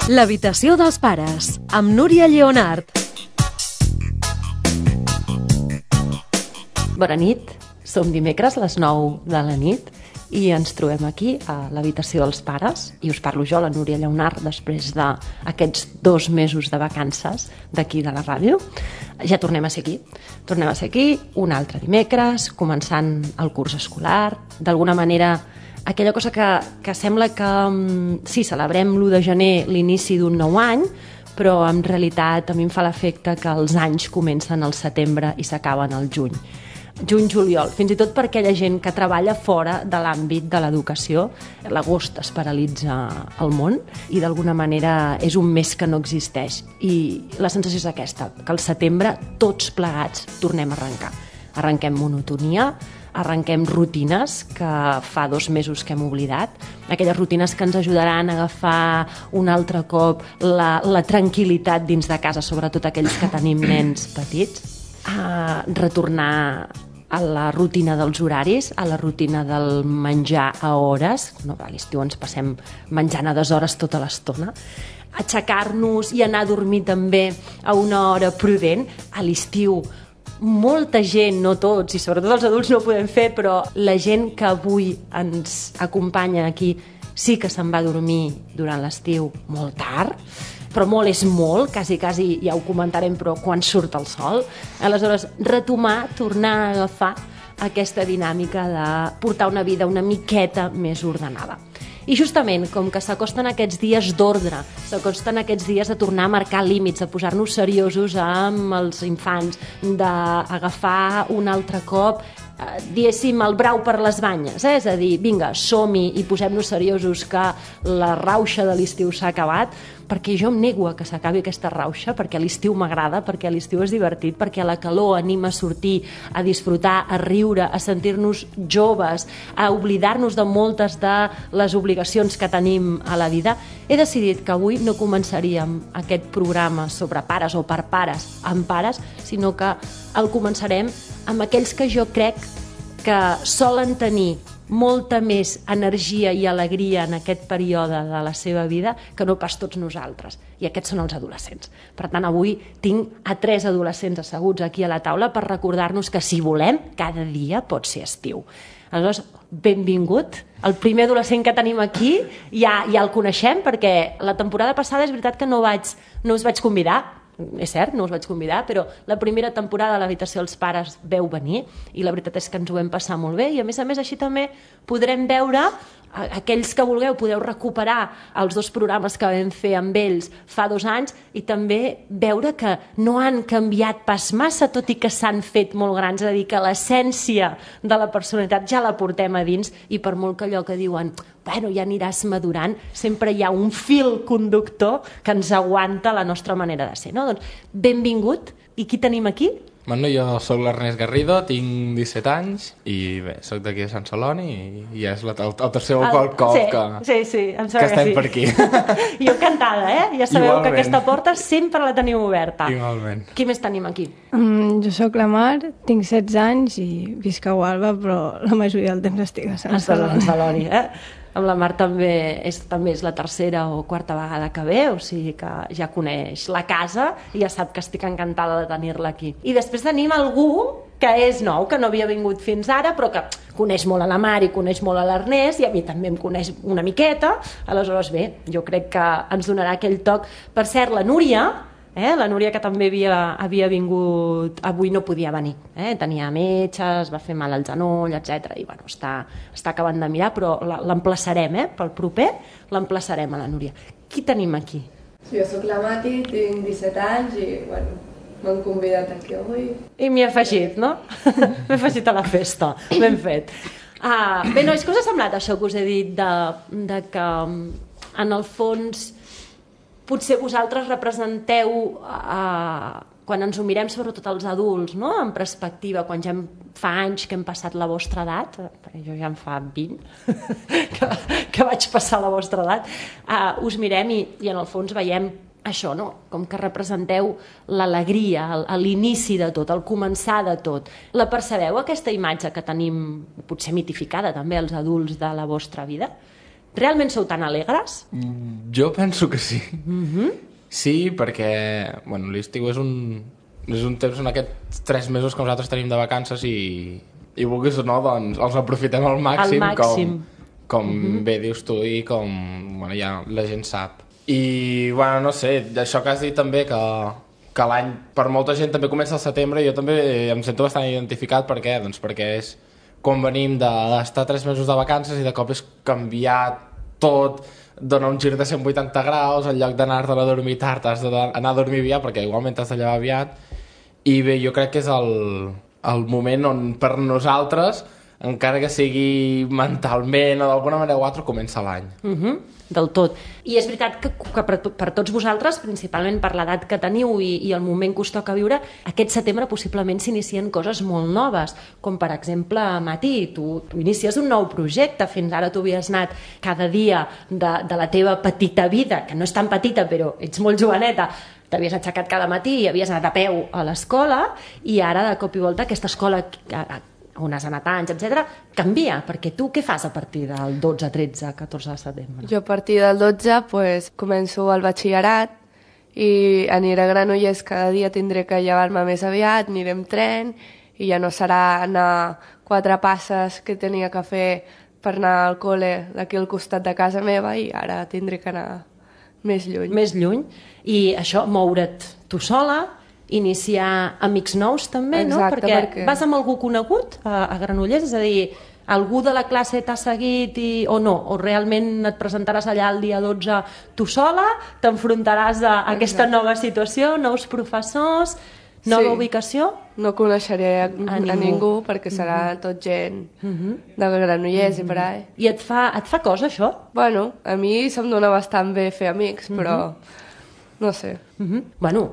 L'habitació dels pares, amb Núria Lleonart. Bona nit, som dimecres a les 9 de la nit i ens trobem aquí a l'habitació dels pares i us parlo jo, la Núria Lleonart, després d'aquests 2 mesos de vacances d'aquí de la ràdio. Ja tornem a ser aquí, un altre dimecres, començant el curs escolar. D'alguna manera, aquella cosa que sembla que sí, celebrem l'1 de gener l'inici d'un nou any, però en realitat a mi em fa l'efecte que els anys comencen al setembre i s'acaben al juny. Juny-juliol, fins i tot per aquella gent que treballa fora de l'àmbit de l'educació. L'agost es paralitza al món i d'alguna manera és un mes que no existeix. I la sensació és aquesta, que al setembre tots plegats tornem a arrencar. Arrenquem monotonia, arrenquem rutines que fa 2 mesos que hem oblidat, aquelles rutines que ens ajudaran a agafar un altre cop la tranquil·litat dins de casa, sobretot aquells que tenim nens petits, a retornar a la rutina dels horaris, a la rutina del menjar a hores. No, a l'estiu ens passem menjant a deshores tota l'estona. Aixecar-nos i anar a dormir també a una hora prudent. A l'estiu molta gent, no tots, i sobretot els adults no ho podem fer, però la gent que avui ens acompanya aquí sí que se'n va a dormir durant l'estiu molt tard, però molt és molt, quasi ja ho comentarem, però quan surt el sol. Aleshores, retomar, tornar a agafar aquesta dinàmica de portar una vida una miqueta més ordenada. I justament, com que s'acosten aquests dies d'ordre, s'acosten aquests dies de tornar a marcar límits, de posar-nos seriosos amb els infants, d'agafar un altre cop, diguéssim, el brau per les banyes, és a dir, vinga, som-hi i posem-nos seriosos que la rauxa de l'estiu s'ha acabat, perquè jo em nego a que s'acabi aquesta rauxa, perquè l'estiu m'agrada, perquè l'estiu és divertit, perquè la calor anima a sortir, a disfrutar, a riure, a sentir-nos joves, a oblidar-nos de moltes de les obligacions que tenim a la vida. He decidit que avui no començaríem aquest programa sobre pares o per pares amb pares, sinó que el començarem amb aquells que jo crec que solen tenir molta més energia i alegria en aquest període de la seva vida que no pas tots nosaltres. I aquests són els adolescents. Per tant, avui tinc a 3 adolescents asseguts aquí a la taula per recordar-nos que si volem, cada dia pot ser estiu. Aleshores, benvingut. El primer adolescent que tenim aquí ja el coneixem, perquè la temporada passada és veritat que no us vaig convidar. És cert, no us vaig convidar, però la primera temporada a l'habitació dels pares veu venir i la veritat és que ens ho vam passar molt bé i a més així també podrem veure, aquells que vulgueu podeu recuperar els 2 programes que vam fer amb ells fa 2 anys i també veure que no han canviat pas massa, tot i que s'han fet molt grans, és a dir, que l'essència de la personalitat ja la portem a dins i per molt que allò que diuen bueno, ja aniràs madurant, sempre hi ha un fil conductor que ens aguanta la nostra manera de ser, no? Doncs benvingut. I qui tenim aquí? Bueno, jo sóc l'Ernest Garrido, tinc 17 anys i bé, sóc d'aquí de Sant Celoni i ja és el tercer cop que estem per aquí. Jo encantada, ja sabeu igualment. Que aquesta porta sempre la teniu oberta. Igualment. Qui més tenim aquí? Jo sóc la Mar, tinc 16 anys i visc a Gualba, però la majoria del temps estic a Sant Celoni. Sant Celoni, Amb la Mar també és la tercera o quarta vegada que ve, o sigui que ja coneix la casa i ja sap que estic encantada de tenir-la aquí. I després tenim algú que és nou, que no havia vingut fins ara, però que coneix molt a la Mar i coneix molt a l'Ernest i a mi també em coneix una miqueta. Aleshores, bé, jo crec que ens donarà aquell toc. Per cert, la Núria que també havia vingut, avui no podia venir, tenia metges, va fer mal al genoll, etc. I bueno, està acabant de mirar, però l'emplaçarem, pel proper l'emplaçarem a la Núria. Qui tenim aquí? Sí, jo soc la Mati, tinc 17 anys i bueno, m'han convidat aquí avui. I m'hi he afegit, no? M'he afegit a la festa, ben fet. Bé, nois, què us ha semblat això que us he dit de que en el fons potser vosaltres representeu, quan ens ho mirem sobretot els adults, no? En perspectiva, quan ja fa anys que hem passat la vostra edat, perquè jo ja en fa 20 que vaig passar la vostra edat, us mirem i en el fons veiem això, no? Com que representeu l'alegria, l'inici de tot, el començar de tot. La percebeu, aquesta imatge que tenim potser mitificada també els adults de la vostra vida? Realment sou tan alegres? Jo penso que sí. Sí, perquè l'estiu és un temps en aquests 3 mesos que nosaltres tenim de vacances i vulguis o no, doncs els aprofitem al màxim. Com bé dius tu i com ja la gent sap. I, no sé, això que has dit també, que l'any per molta gent també comença al setembre, i jo també em sento bastant identificat. Per què? Doncs perquè és quan venim d'estar 3 mesos de vacances i de cop és canviat tot, dona un gir de 180 graus, en lloc d'anar-te'n a dormir tard has d'anar a dormir aviat, perquè igualment t'has de llevar aviat. I bé, jo crec que és el moment on per nosaltres, encara que sigui mentalment o d'alguna manera o altra, comença l'any. Del tot. I és veritat que per tots vosaltres, principalment per l'edat que teniu i el moment que us toca viure, aquest setembre possiblement s'inicien coses molt noves, com per exemple, Mati, tu inicies un nou projecte. Fins ara tu havies anat cada dia de la teva petita vida, que no és tan petita però ets molt joveneta, t'havies aixecat cada matí i havies anat a peu a l'escola, i ara de cop i volta aquesta escola on has anat anys, etc., canvia, perquè tu què fas a partir del 12, 13, 14 de setembre? Jo a partir del 12 començo el batxillerat i aniré a Granollers cada dia, tindré que llevar-me més aviat, aniré amb tren i ja no serà anar 4 passes que tenia que fer per anar al col·le d'aquí al costat de casa meva, i ara tindré que anar més lluny. Més lluny. I això, moure't tu sola, iniciar amics nous també, no? Exacte, perquè vas amb algú conegut a Granollers, és a dir, algú de la classe t'ha seguit o no? O realment et presentaràs allà el dia 12 tu sola, t'enfrontaràs a aquesta nova situació, nous professors, nova ubicació? No coneixeré a ningú perquè serà tot gent de Granollers i per ahí. I et fa cosa, això? Bueno, a mi se'm dona bastant bé fer amics, però no sé. Bueno,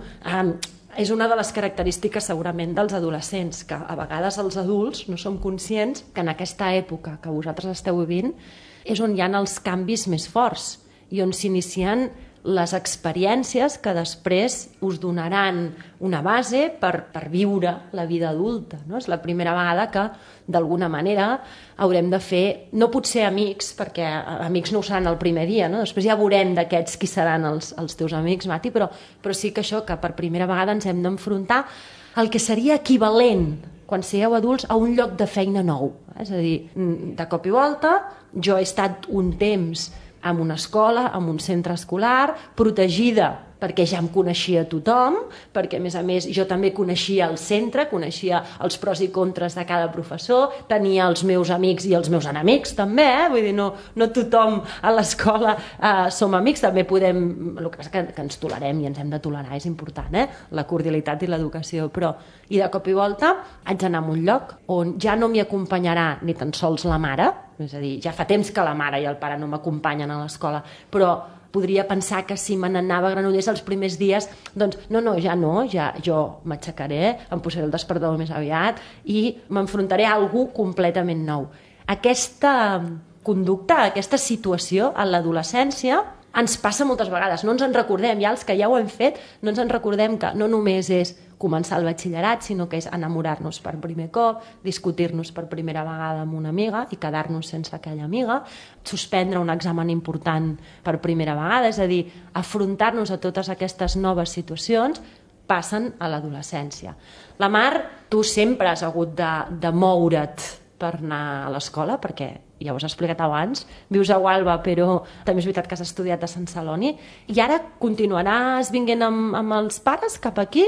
és una de les característiques segurament dels adolescents, que a vegades els adults no som conscients que en aquesta època que vosaltres esteu vivint és on hi ha els canvis més forts i on s'inicien les experiències que després us donaran una base per viure la vida adulta, no? És la primera vegada que d'alguna manera haurem de fer, no potser amics, perquè amics no ho seran el primer dia, no? Després ja veurem d'aquests qui seran els teus amics, Mati, però sí que això, que per primera vegada ens hem d'enfrontar al que seria equivalent quan sigueu adults a un lloc de feina nou. És a dir, de cop i volta, jo he estat un temps en una escola, en un centre escolar, protegida perquè ja em coneixia tothom, perquè a més jo també coneixia el centre, coneixia els pros i contres de cada professor, tenia els meus amics i els meus enemics també, vull dir, no tothom a l'escola som amics, també podem, el que passa que ens tolerem i ens hem de tolerar, és important, la cordialitat i l'educació, però i de cop i volta haig d'anar a un lloc on ja no m'hi acompanyarà ni tan sols la mare, és a dir, ja fa temps que la mare i el pare no m'acompanyen a l'escola, però podria pensar que si me n'anava a Granollers els primers dies, doncs ja jo m'aixecaré, em posaré el despertador més aviat i m'enfrontaré a algú completament nou. Aquesta conducta, aquesta situació a l'adolescència ens passa moltes vegades, no ens en recordem, ja els que ja ho hem fet, no ens en recordem que no només és començar el batxillerat, sinó que és enamorar-nos per primer cop, discutir-nos per primera vegada amb una amiga i quedar-nos sense aquella amiga, suspendre un examen important per primera vegada, és a dir, afrontar-nos a totes aquestes noves situacions passen a l'adolescència. La Mar, tu sempre has hagut de moure't per anar a l'escola, perquè ja ho has explicat abans, vius a Gualba, però també és veritat que has estudiat a Sant Celoni, i ara continuaràs vinguent amb els pares cap aquí?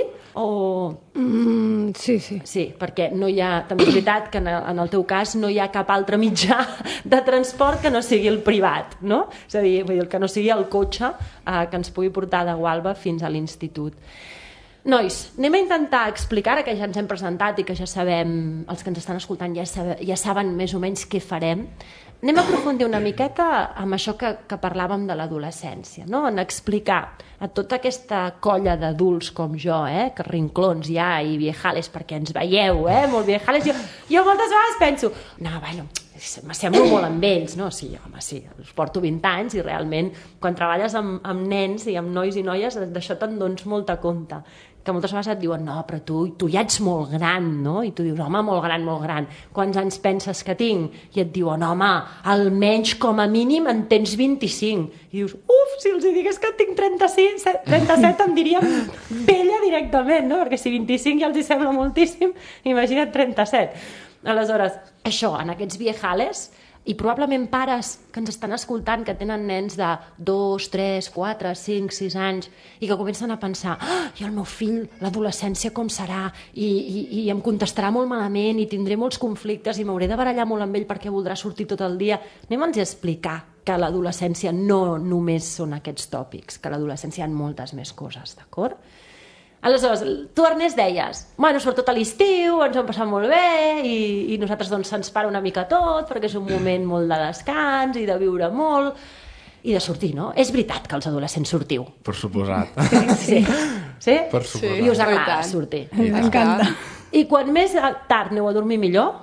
Sí. Sí, perquè no hi ha, també és veritat que en el teu cas no hi ha cap altre mitjà de transport que no sigui el privat, no? És a dir, que no sigui el cotxe que ens pugui portar de Gualba fins a l'institut. Nois, anem a intentar explicar, ara que ja ens hem presentat i que ja sabem, els que ens estan escoltant ja saben més o menys què farem, anem a aprofundir una miqueta amb això que parlàvem de l'adolescència, no? En explicar a tota aquesta colla d'adults com jo, que rinclons ja i viejales, perquè ens veieu, molt viejales, jo moltes vegades penso, m'assemblo molt amb ells, no? Sí, home, sí, us porto 20 anys i realment quan treballes amb nens i amb nois i noies d'això te'n dones molta compte. que moltes vegades et diuen no, però tu ja ets molt gran, no? I tu dius, home, molt gran. Quants anys penses que tinc? I et diuen, home, almenys com a mínim en tens 25. I dius, si els digués que tinc 37 em diríem vella directament, no? Perquè si 25 ja els hi sembla moltíssim, imagina't 37. Aleshores, això, en aquests viejales, i probablement pares que ens estan escoltant que tenen nens de 2, 3, 4, 5, 6 anys i que comencen a pensar i el meu fill, l'adolescència com serà i em contestarà molt malament i tindré molts conflictes i m'hauré de barallar molt amb ell perquè voldrà sortir tot el dia. Anem-los a explicar que l'adolescència no només són aquests tòpics, que a l'adolescència hi ha moltes més coses, d'acord? Aleshores, tu, Ernest, deies, bueno, sobretot a l'estiu, ens ho hem passat molt bé i nosaltres doncs se'ns para una mica tot perquè és un moment molt de descans i de viure molt i de sortir, no? És veritat que els adolescents sortiu. Per suposat. Sí? Per suposat. I us agrada sortir. Ens encanta. I quan més tard aneu a dormir millor?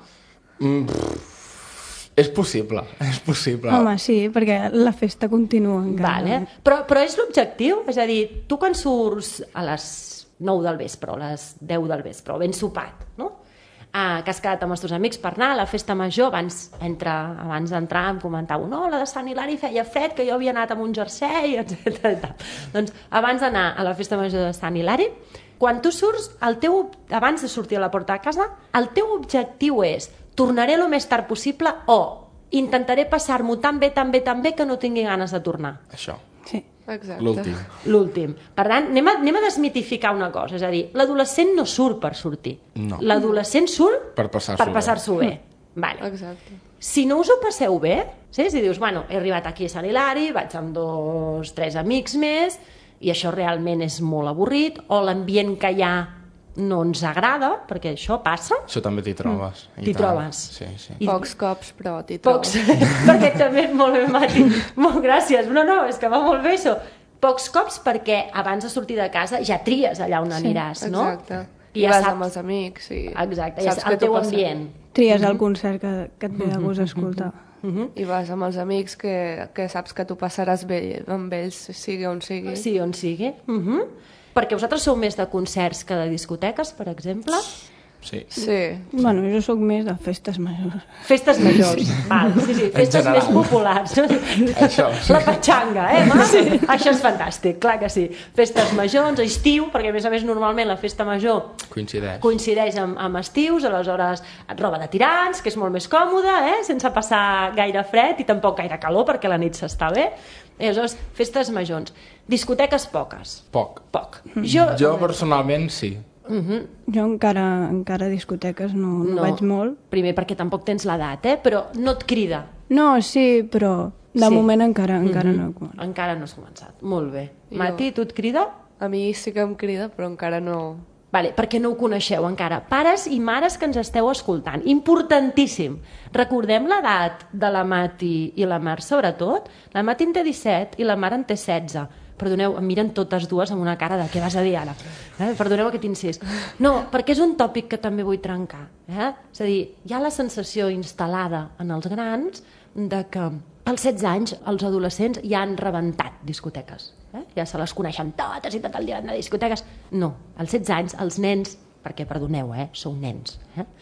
És possible. Home, sí, perquè la festa continua encara. Vale. Però és l'objectiu? És a dir, tu quan surts a les 9 del vespre o a les 10 del vespre, o ben sopat, no? Que has quedat amb els teus amics per anar a la festa major, abans d'entrar em comentàveu, no, la de Sant Hilari feia fred, que jo havia anat amb un jersei, etc. Doncs abans d'anar a la festa major de Sant Hilari, quan tu surts, abans de sortir a la porta de casa, el teu objectiu és tornaré el més tard possible o intentaré passar-m'ho tan bé que no tingui ganes de tornar. Això. Sí. Exacte. L'últim. Per tant, anem a desmitificar una cosa, és a dir, l'adolescent no surt per sortir. No. L'adolescent surt Per passar-s'ho bé. Vale. Exacte. Si no us ho passeu bé, si dius, bueno, he arribat aquí a Sant Hilari, vaig amb 2, 3 amics més, i això realment és molt avorrit, o l'ambient que hi ha no ens agrada, perquè això passa. Això també t'hi trobes. T'hi trobes. Sí. Pocs cops, però t'hi trobes. Perquè també molt bé, Mati. Molt gràcies. No, és que va molt bé això. Pocs cops perquè abans de sortir de casa ja tries allà on aniràs, no? Exacte. I vas saps... amb els amics. Exacte, ja saps el teu ambient. Tries el concert que et ve de gust escoltar. I vas amb els amics que saps que tu passaràs bé amb ells, sigui on sigui. Sí, on sigui. Perquè vosaltres sou més de concerts que de discoteques, per exemple? Sí. Bueno, jo sóc més de festes majors. Festes majors, val, sí, festes més populars. Això, sí. La patxanga, Mar? Sí. Això és fantàstic, clar que sí. Festes majors, estiu, perquè a més normalment la festa major coincideix amb estius, aleshores roba de tirants, que és molt més còmode, sense passar gaire fred i tampoc gaire calor, perquè la nit s'està bé. Aleshores, festes majors. Discoteques poques. Poc. Jo personalment sí. Jo encara a discoteques no vaig molt. Primer perquè tampoc tens l'edat, però no et crida. No, sí, però de moment encara no he començat. Encara no has començat, molt bé. Mati, tu et crida? A mi sí que em crida, però encara no... Vale, perquè no ho coneixeu encara. Pares i mares que ens esteu escoltant, importantíssim. Recordem l'edat de la Mati i la Mar, sobretot. La Mati en té 17 i la Mar en té 16. Perdoneu, em miren totes dues amb una cara de què vas a dir ara. Perdoneu aquest incís. No, perquè és un tòpic que també vull trencar. És a dir, hi ha la sensació instal·lada en els grans de que als 16 anys els adolescents ja han rebentat discoteques. Ja se les coneixen totes i tot el dia de discoteques. No, als 16 anys els nens, perquè perdoneu, sou nens.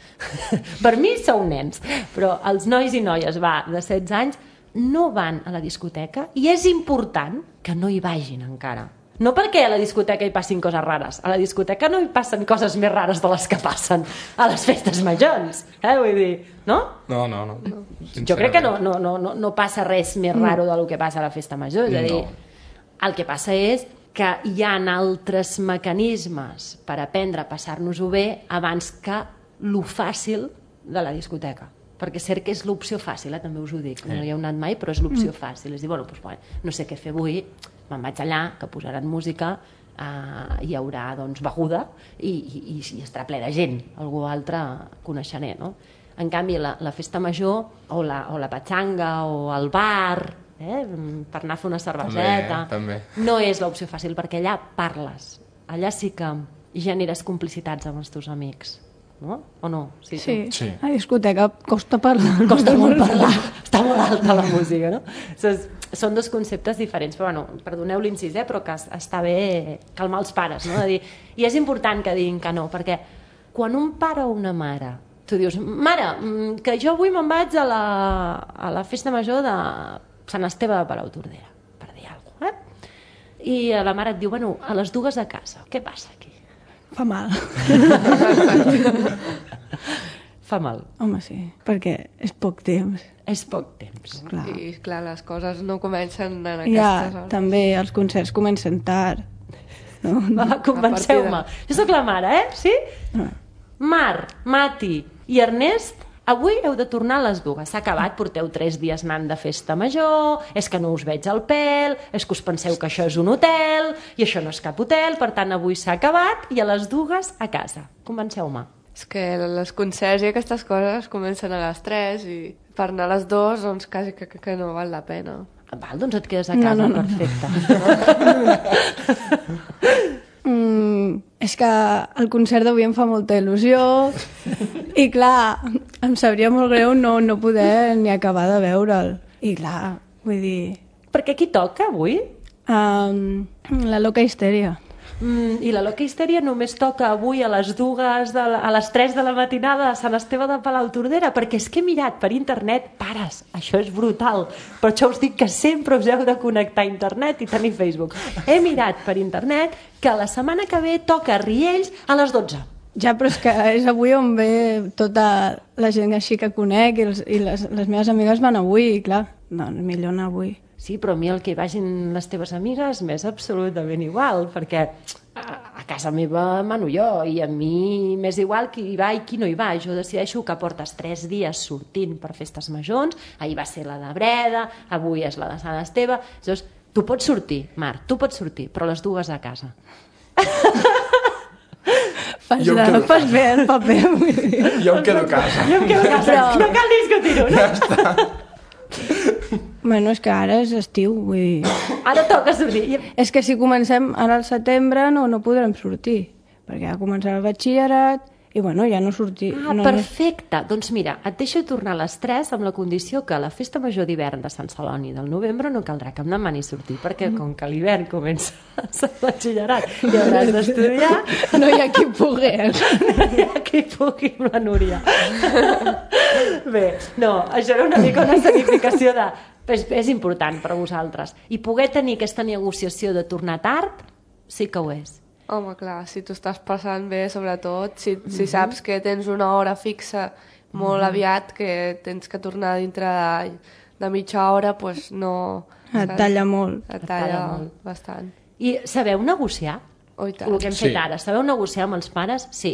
Per mi sou nens, però els nois i noies de 16 anys no van a la discoteca i és important que no hi vagin encara. No perquè a la discoteca hi passin coses rares, a la discoteca no hi passen coses més rares de les que passen a les festes majors, vull dir, no? No. Jo crec que no passa res més raro del que passa a la festa major, és a dir, el que passa és que hi ha altres mecanismes per aprendre a passar-nos-ho bé abans que lo fàcil de la discoteca. Perquè cert que és l'opció fàcil, també us ho dic, no hi heu anat mai, però és l'opció fàcil. És dir, no sé què fer avui, me'n vaig allà, que posaran música, hi haurà beguda i estarà ple de gent, algú altre coneixeré, no? En canvi, la festa major, o la patxanga, o el bar, per anar a fer una cerveseta, també. No és l'opció fàcil, perquè allà parles, allà sí que generes complicitats amb els teus amics. No? O no? Sí. A discoteca costa parlar. Costa molt parlar. Està molt alta la música, no? són dos conceptes diferents, però bueno, perdoneu l'incís, però que està bé calmar els pares, no? De dir, i és important que diguin que no, perquè quan un pare o una mare, tu dius, mare, que jo avui me'n vaig a la festa major de Sant Esteve de Palautordera, per dir alguna cosa, i la mare et diu, bueno, a les 2 a casa, què passa aquí? Fa mal. Fa mal. Home, sí, perquè és poc temps. És poc temps. Clar. I, clar, les coses no comencen en Ja, aquestes hores. també els concerts comencen tard. No? Va, convenceu-me. Jo sóc la mare, Sí? Mar, Mati i Ernest, avui heu de tornar a les 2. S'ha acabat, porteu 3 dies anant de festa major, és que no us veig al pèl, és que us penseu que això és un hotel, i això no és cap hotel, per tant avui s'ha acabat i a les 2 a casa. Convenceu-me. És que els concerts i aquestes coses comencen a les 3 i per anar a les 2 doncs quasi que no val la pena. Val, doncs et quedes a casa, No. perfecte. És que el concert d'avui em fa molta il·lusió i clar, em sabria molt greu no poder ni acabar de veure'l. I clar, vull dir... Perquè qui toca avui? La loca histèria. I la Loca Histèria només toca avui a les 2 a les 3 de la matinada a Sant Esteve de Palautordera, perquè és que he mirat per internet, pares, això és brutal, per això us dic que sempre us heu de connectar a internet i tenir Facebook. He mirat per internet que la setmana que ve toca a Riells a les 12. Ja, però és que és avui on ve tota la gent així que conec i les meves amigues van avui, i clar, doncs millor anar avui. Sí, però a mi el que hi vagin les teves amigues m'és absolutament igual, perquè a casa meva mano jo, i a mi m'és igual qui hi va i qui no hi va. Jo decideixo que portes 3 dies sortint per festes majors, ahir va ser la de Breda, avui és la de Sant Esteve, llavors tu pots sortir, Marc, tu pots sortir, però les 2 a casa. Fas bé el paper. Jo em quedo a casa. Jo em quedo a casa, no cal discutir-ho, no? Ja està. Bueno, és que ara és estiu, vull dir... Ara toca sortir. És que si comencem ara al setembre no podrem sortir, perquè ja començarà el batxillerat i bueno, ja no sortir... Perfecte. Doncs mira, et deixo tornar a les 3 amb la condició que a la festa major d'hivern de Sant Celoni del novembre no caldrà que em demani sortir, perquè com que l'hivern comença el batxillerat i hauràs d'estudiar... No hi ha qui pugui. No hi ha qui pugui amb la Núria. Bé, no, això era una mica una significació de... És important per a vosaltres. I poder tenir aquesta negociació de tornar tard, sí que ho és. Home, clar, si tu estàs passant bé, sobretot, si saps que tens una hora fixa molt aviat, que tens que tornar dintre de mitja hora, doncs no... Et talla molt. Et talla bastant. I sabeu negociar? Oh, i tant. El que hem fet ara. Sabeu negociar amb els pares? Sí.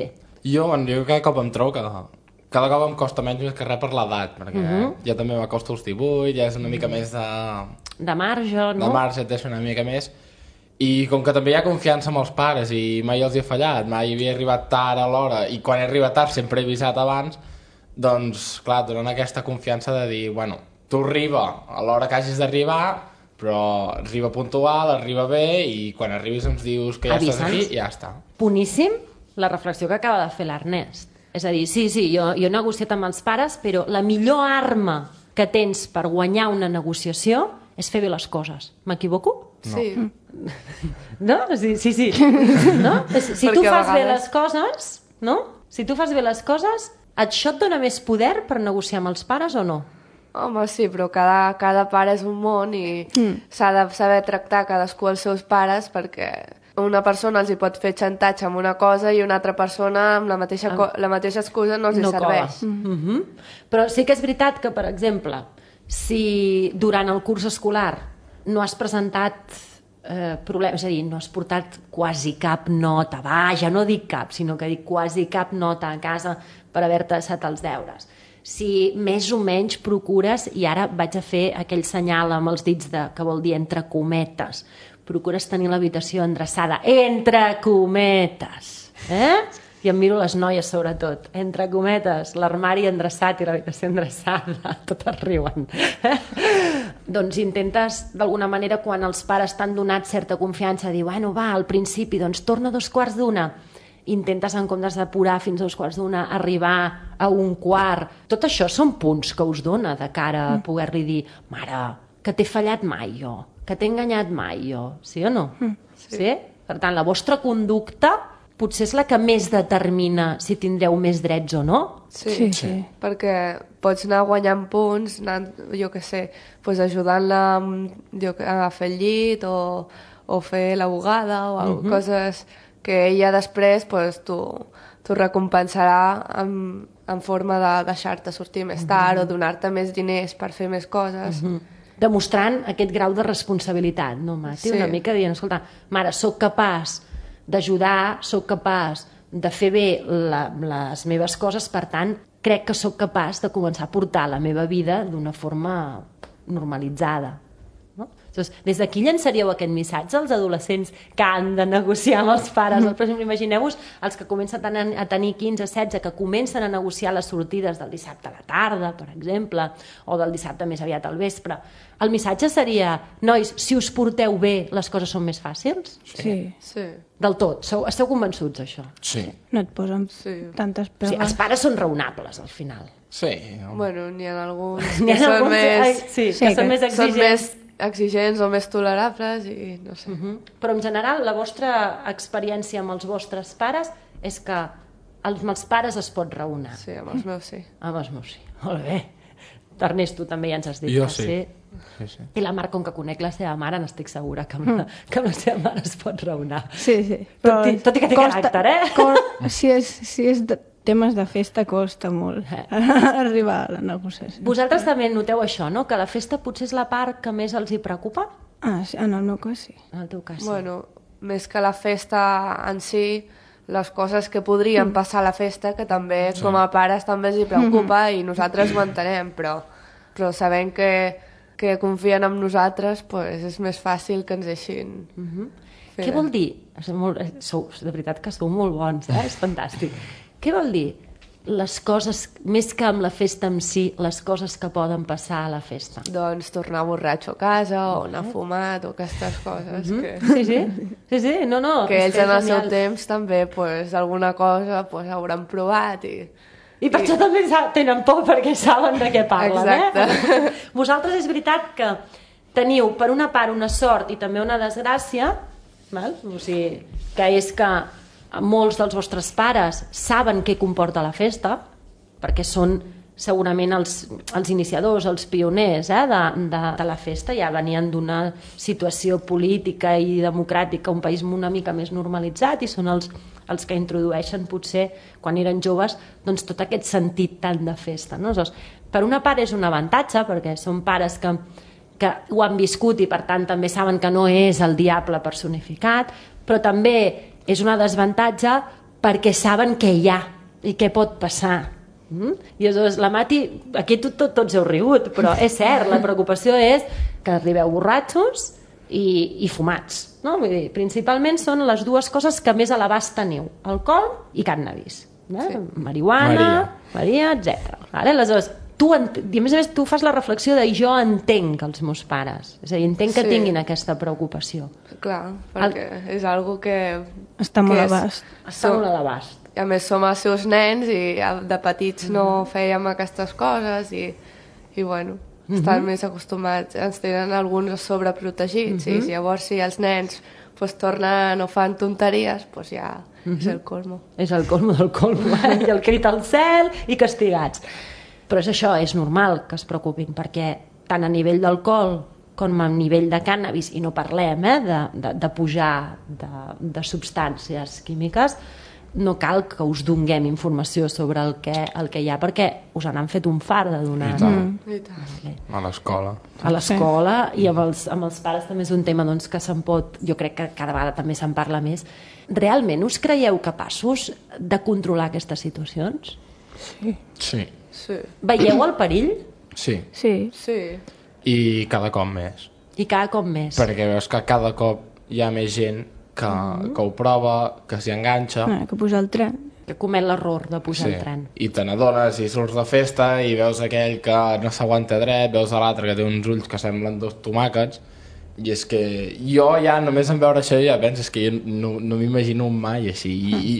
Jo cada cop em trobo que cada cop em costa menys que res per l'edat, perquè ja també m'acosta als 18, ja és una mica més de marge, no? De marge, et deixa una mica més. I com que també hi ha confiança amb els pares i mai els he fallat, mai havia arribat tard a l'hora, i quan he arribat tard sempre he avisat abans, doncs, clar, donen aquesta confiança de dir, bueno, tu arriba a l'hora que hagis d'arribar, però arriba puntual, arriba bé, i quan arribis ens dius que ja estàs aquí, i ja està. Boníssim la reflexió que acaba de fer l'Ernest. És a dir, sí, jo he negociat amb els pares, però la millor arma que tens per guanyar una negociació és fer bé les coses. M'equivoco? Sí. No? Sí. No? Si tu fas bé les coses, no? Si tu fas bé les coses, això et dona més poder per negociar amb els pares o no? Home, sí, però cada pare és un món i s'ha de saber tractar cadascú els seus pares, perquè una persona els hi pot fer xantatge amb una cosa i una altra persona amb la mateixa excusa no els hi serveix. Però sí que és veritat que, per exemple, si durant el curs escolar no has presentat problemes, és a dir, no has portat quasi cap nota, ja no dic cap, sinó que dic quasi cap nota a casa per haver-te deixat els deures. Si més o menys procures, i ara vaig a fer aquell senyal amb els dits que vol dir entre cometes, procures tenir l'habitació endreçada, entre cometes, i em miro les noies sobretot, entre cometes, l'armari endreçat i l'habitació endreçada, totes riuen. Doncs intentes, d'alguna manera, quan els pares t'han donat certa confiança, dir, bueno, va, al principi, doncs torna a 2:15, intentes, en comptes d'apurar fins a 2:15, arribar a 1:15. Tot això són punts que us dona de cara a poder-li dir, mare, que t'he fallat mai jo, que t'he enganyat mai jo, sí o no? Sí? Per tant, la vostra conducta potser és la que més determina si tindreu més drets o no. Sí. Perquè pots anar guanyant punts, anant, jo què sé, pues ajudant-la a fer el llit o fer la bugada o coses que ella després pues, t'ho recompensarà en forma de deixar-te sortir més tard o donar-te més diners per fer més coses. Demostrant aquest grau de responsabilitat, no, Mati? Sí. Una mica dient, escolta, mare, sóc capaç d'ajudar, sóc capaç de fer bé les meves coses, per tant, crec que sóc capaç de començar a portar la meva vida d'una forma normalitzada. No? Llavors, des d'aquí llançaríeu aquest missatge als adolescents que han de negociar amb els pares. Per exemple, imagineu-vos els que comencen a tenir 15, 16, que comencen a negociar les sortides del dissabte a la tarda, per exemple, o del dissabte més aviat al vespre. El missatge seria, nois, si us porteu bé, les coses són més fàcils? Sí. Del tot. Esteu convençuts, això? Sí. No et posen tantes O sigui, proves. els pares són raonables, al final. Sí. Bueno, n'hi ha alguns N'hi que ha són alguns més... que són més Són exigents. més exigents o més tolerables i no sé. Però en general la vostra experiència amb els vostres pares és que amb els pares es pot raonar. Sí, amb els meus sí. Amb els meus sí. Molt bé. Ernest, tu també ja ens has dit Jo que sí. Sí. I la Mar, com que conec la seva mare, n'estic segura que amb la seva mare es pot raonar. Sí. Tot i que té caràcter, eh? Si és de temes de festa, costa molt arribar a la negociació. Vosaltres també noteu això, no? Que la festa potser és la part que més els hi preocupa? Sí, en el meu cas sí. En el teu cas, sí. Bueno, més que la festa en si, les coses que podrien passar a la festa, que també com a pares també els hi preocupa i nosaltres ho entenem, però sabent que confien en nosaltres, pues, és més fàcil que ens deixin fer. Què vol dir? De veritat que sou molt bons, és fantàstic. Què vol dir? Les coses, més que amb la festa en si, les coses que poden passar a la festa. Doncs tornar borratxo a casa o anar fumat o aquestes coses Sí, no. que ells en el seu genial. temps també pues, alguna cosa pues, hauran provat I per això també tenen por, perquè saben de què parlen. Exacte. Vosaltres és veritat que teniu, per una part, una sort i també una desgràcia, val? O sigui, que és que molts dels vostres pares saben què comporta la festa, perquè són segurament els iniciadors, els pioners de la festa, ja venien d'una situació política i democràtica, un país una mica més normalitzat, i són els que introdueixen potser, quan eren joves, doncs tot aquest sentit tant de festa. No? Aleshores, per una part és un avantatge, perquè són pares que ho han viscut i per tant també saben que no és el diable personificat, però també és una desavantatge perquè saben què hi ha i què pot passar. I aleshores la Mati, aquí tots heu rigut, però és cert, la preocupació és que arribeu borratxos i fumats, no? Vull dir, principalment són les dues coses que més a l'abast teniu, alcohol i cànnabis, marihuana, Maria, etc. Aleshores, i a més tu fas la reflexió de jo entenc els meus pares, és a dir, entenc que tinguin aquesta preocupació. Clar, perquè és algo que... Està molt a l'abast. Està molt a l'abast. A més, som els seus nens i de petits no fèiem aquestes coses i bueno, estan més acostumats, ens tenen alguns sobreprotegits i llavors si els nens pues, tornen o fan tonteries, pues ja és el colmo. És el colmo del colmo, i el crit al cel i castigats. Però és això, és normal que es preocupin, perquè tant a nivell d'alcohol com a nivell de cànnabis, i no parlem de pujar de substàncies químiques, no cal que us donguem informació sobre el que hi ha, perquè us n'han fet un far de donar. I tant. A l'escola. A l'escola i amb els pares també és un tema doncs, que se'n pot, jo crec que cada vegada també se'n parla més. Realment us creieu capaços de controlar aquestes situacions? Sí. Veieu el perill? Sí. I cada cop més. I cada cop més. Perquè veus que cada cop hi ha més gent que ho prova, que s'hi enganxa. Que puja el tren. Que comet l'error de pujar al tren. I te n'adones i surts de festa i veus aquell que no s'aguanta dret, veus l'altre que té uns ulls que semblen dos tomàquets, i és que jo ja només en veure això ja penses que jo no m'imagino mai així.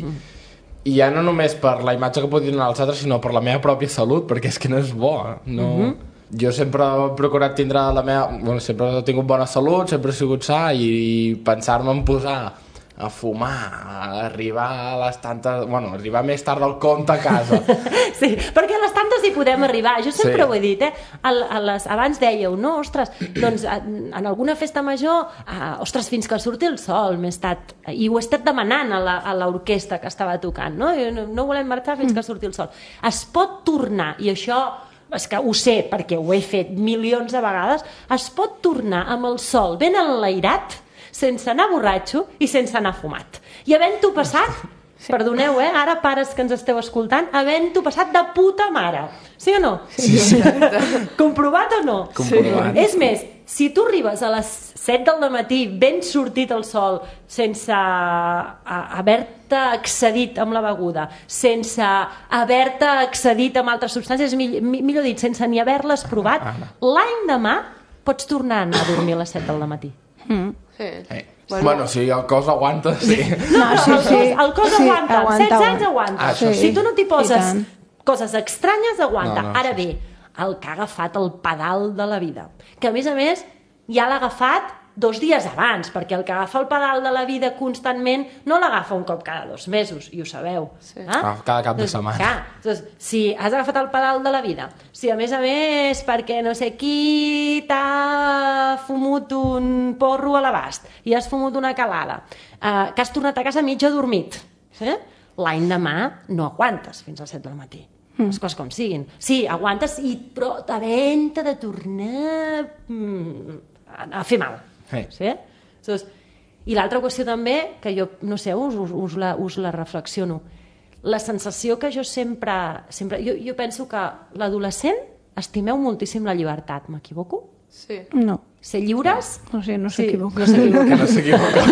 I ja no només per la imatge que pot donar als altres, sinó per la meva pròpia salut, perquè és que no és bo. jo sempre he procurat tindre la meva... Bueno, sempre he tingut bona salut, sempre he sigut sa i pensar-me en posar a fumar, a arribar a les tantes... Bueno, arribar més tard del compte a casa. Sí, perquè a les tantes hi podem arribar. Jo sempre ho he dit, abans dèieu, no, ostres, doncs en alguna festa major, ostres, fins que surti el sol, i ho he estat demanant a l'orquestra que estava tocant, no? No volem marxar fins que surti el sol. Es pot tornar, i això és que ho sé perquè ho he fet milions de vegades, es pot tornar amb el sol ben enlairat, sense anar borratxo i sense anar fumat. I havent-ho passat, perdoneu, ara pares que ens esteu escoltant, havent-ho passat de puta mare. Sí o no? Sí. Comprovat o no? Comprovat. És més, si tu arribes a les 7 del matí ben sortit el sol, sense haver-te excedit amb la beguda, sense haver-te excedit amb altres substàncies, millor dit, sense ni haver-les provat, l'any demà pots tornar a anar a dormir a les 7 del matí. Sí. Bueno, si el cos aguanta, sí. El cos aguanta, 16 anys aguanta. Sí. Si tu no t'hi poses coses estranyes, aguanta. No, Ara bé, el que ha agafat el pedal de la vida, que a més ja l'ha agafat 2 dies abans, perquè el que agafa el pedal de la vida constantment no l'agafa un cop cada 2 mesos, i ho sabeu. Sí. Cada cap de setmana. Doncs, si has agafat el pedal de la vida, si a més perquè no sé qui t'ha fumut un porro a l'abast i has fumut una calada, que has tornat a casa mig adormit, l'any demà no aguantes fins a 7 del matí. Les coses com siguin. Sí, aguantes, però havent-te de tornar a fer mal. Sí? I l'altra qüestió també, que jo, no sé, us la reflexiono. La sensació que jo sempre... Jo penso que l'adolescent estimeu moltíssim la llibertat, m'equivoco? Sí. No. Ser lliures? No sé, no s'equivoca. No s'equivoca. Que no s'equivoca.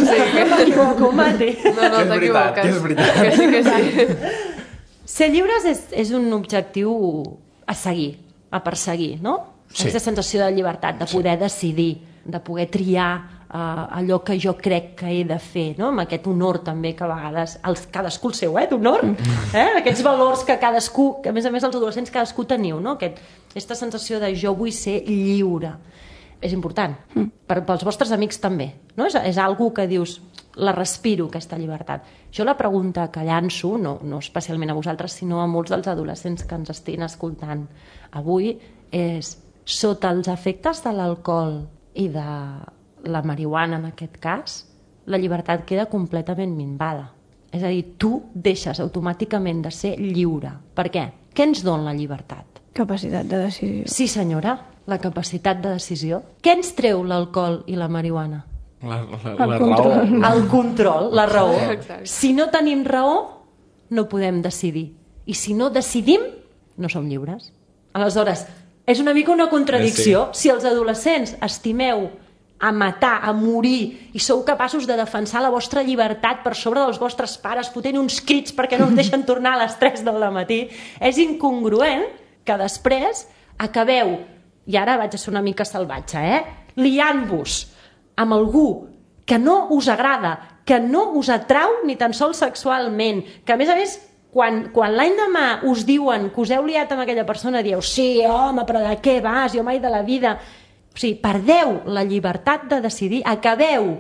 No m'equivoco, Mati. No t'equivoques. Que és veritat. Que sí. Ser lliures és un objectiu a seguir, a perseguir, no? Sí. Aquesta sensació de llibertat, de poder decidir, de poder triar allò que jo crec que he de fer, no? Amb aquest honor també que a vegades, cadascú el seu, d'honor, aquests valors que cadascú, que a més els adolescents cadascú teniu, no? Aquesta sensació de jo vull ser lliure. És important. Pels vostres amics també, no? És algú que dius, la respiro, aquesta llibertat. Jo la pregunta que llanço, no especialment a vosaltres, sinó a molts dels adolescents que ens estiguin escoltant avui, és sota els efectes de l'alcohol i de la marihuana, en aquest cas, la llibertat queda completament minvada. És a dir, tu deixes automàticament de ser lliure. Per què? Què ens dona la llibertat? Capacitat de decisió. Sí, senyora, la capacitat de decisió. Què ens treu l'alcohol i la marihuana? La control. raó. El control, la raó. Exacte. Si no tenim raó, no podem decidir. I si no decidim, no som lliures. Aleshores, és una mica una contradicció. Si els adolescents estimeu a matar, a morir, i sou capaços de defensar la vostra llibertat per sobre dels vostres pares, fotent uns crits perquè no us deixen tornar a les 3 del matí, és incongruent que després acabeu, i ara vaig a ser una mica salvatge, liant-vos amb algú que no us agrada, que no us atrau ni tan sols sexualment, que a més, quan l'any demà us diuen que us heu liat amb aquella persona, dieu, sí, home, però de què vas? Jo mai de la vida... O sigui, perdeu la llibertat de decidir, acabeu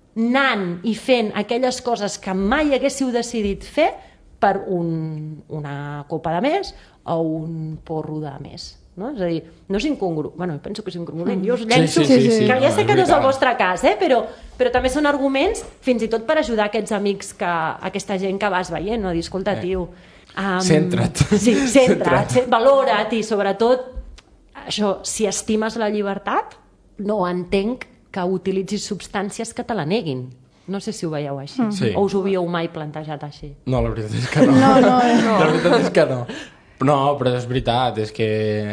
anant i fent aquelles coses que mai haguéssiu decidit fer per una copa de més o un porro de més. No? És a dir, no és incongru. Bueno, penso que és incongruent. Jo us llenço, Sí. que ja sé que no és el vostre cas, però també són arguments fins i tot per ajudar aquests amics, aquesta gent que vas veient, no? Dir, escolta, tio... Centra't. Sí, centra't, valora't i sobretot això, si estimes la llibertat, no entenc que utilitzis substàncies que te la neguin. No sé si ho veieu així. Sí. O us ho havíeu mai plantejat així. No, la veritat és que no. No. La veritat és que no. No, però és veritat, és que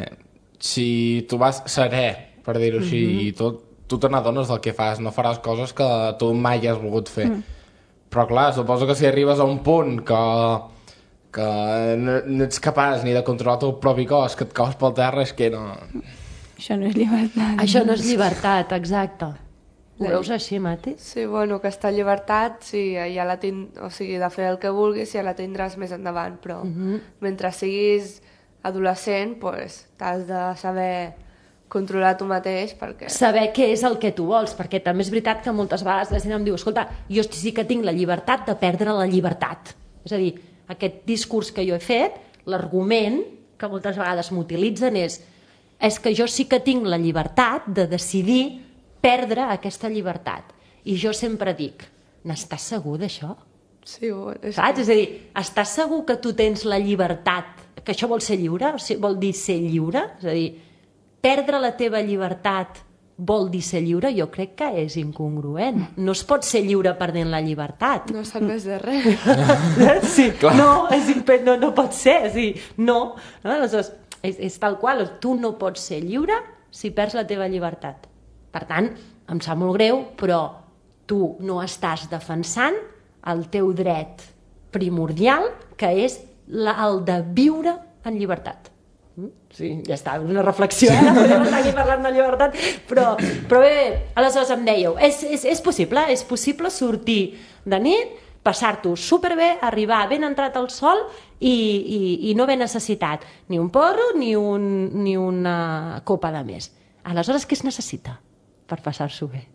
si tu vas serè, per dir-ho així, i tu te n'adones del que fas, no faràs coses que tu mai has volgut fer. Però clar, suposo que si arribes a un punt que no ets capaç ni de controlar el teu propi cos, que et caus pel terra, és que no... Això no és llibertat. Això no és llibertat, exacte. Ho veus així, Mati? Sí, bueno, aquesta llibertat, sí, ja la o sigui, de fer el que vulguis ja la tindràs més endavant, però mentre siguis adolescent, doncs, t'has de saber controlar tu mateix perquè... Saber què és el que tu vols, perquè també és veritat que moltes vegades la gent em diu, escolta, jo sí que tinc la llibertat de perdre la llibertat. És a dir, aquest discurs que jo he fet, l'argument que moltes vegades m'utilitzen és que jo sí que tinc la llibertat de decidir perdre aquesta llibertat. I jo sempre dic, n'estàs segur d'això? Sí, saps? És a dir, estàs segur que tu tens la llibertat, que això vol ser lliure? O sigui, vol dir ser lliure? És a dir, perdre la teva llibertat vol dir ser lliure? Jo crec que és incongruent. No es pot ser lliure perdent la llibertat. No serveix de res. Sí, no pot ser. És dir, no. Aleshores, és tal qual. Tu no pots ser lliure si perds la teva llibertat. Per tant, em sap molt greu, però tu no estàs defensant el teu dret primordial, que és el de viure en llibertat. Sí, ja està, una reflexió, podem estar aquí parlant de llibertat, però bé, aleshores em dèieu, és possible sortir de nit, passar-t'ho superbé, arribar ben entrat al sol i no haver necessitat ni un porro ni una copa de més. Aleshores, què es necessita per passar-s'ho bé?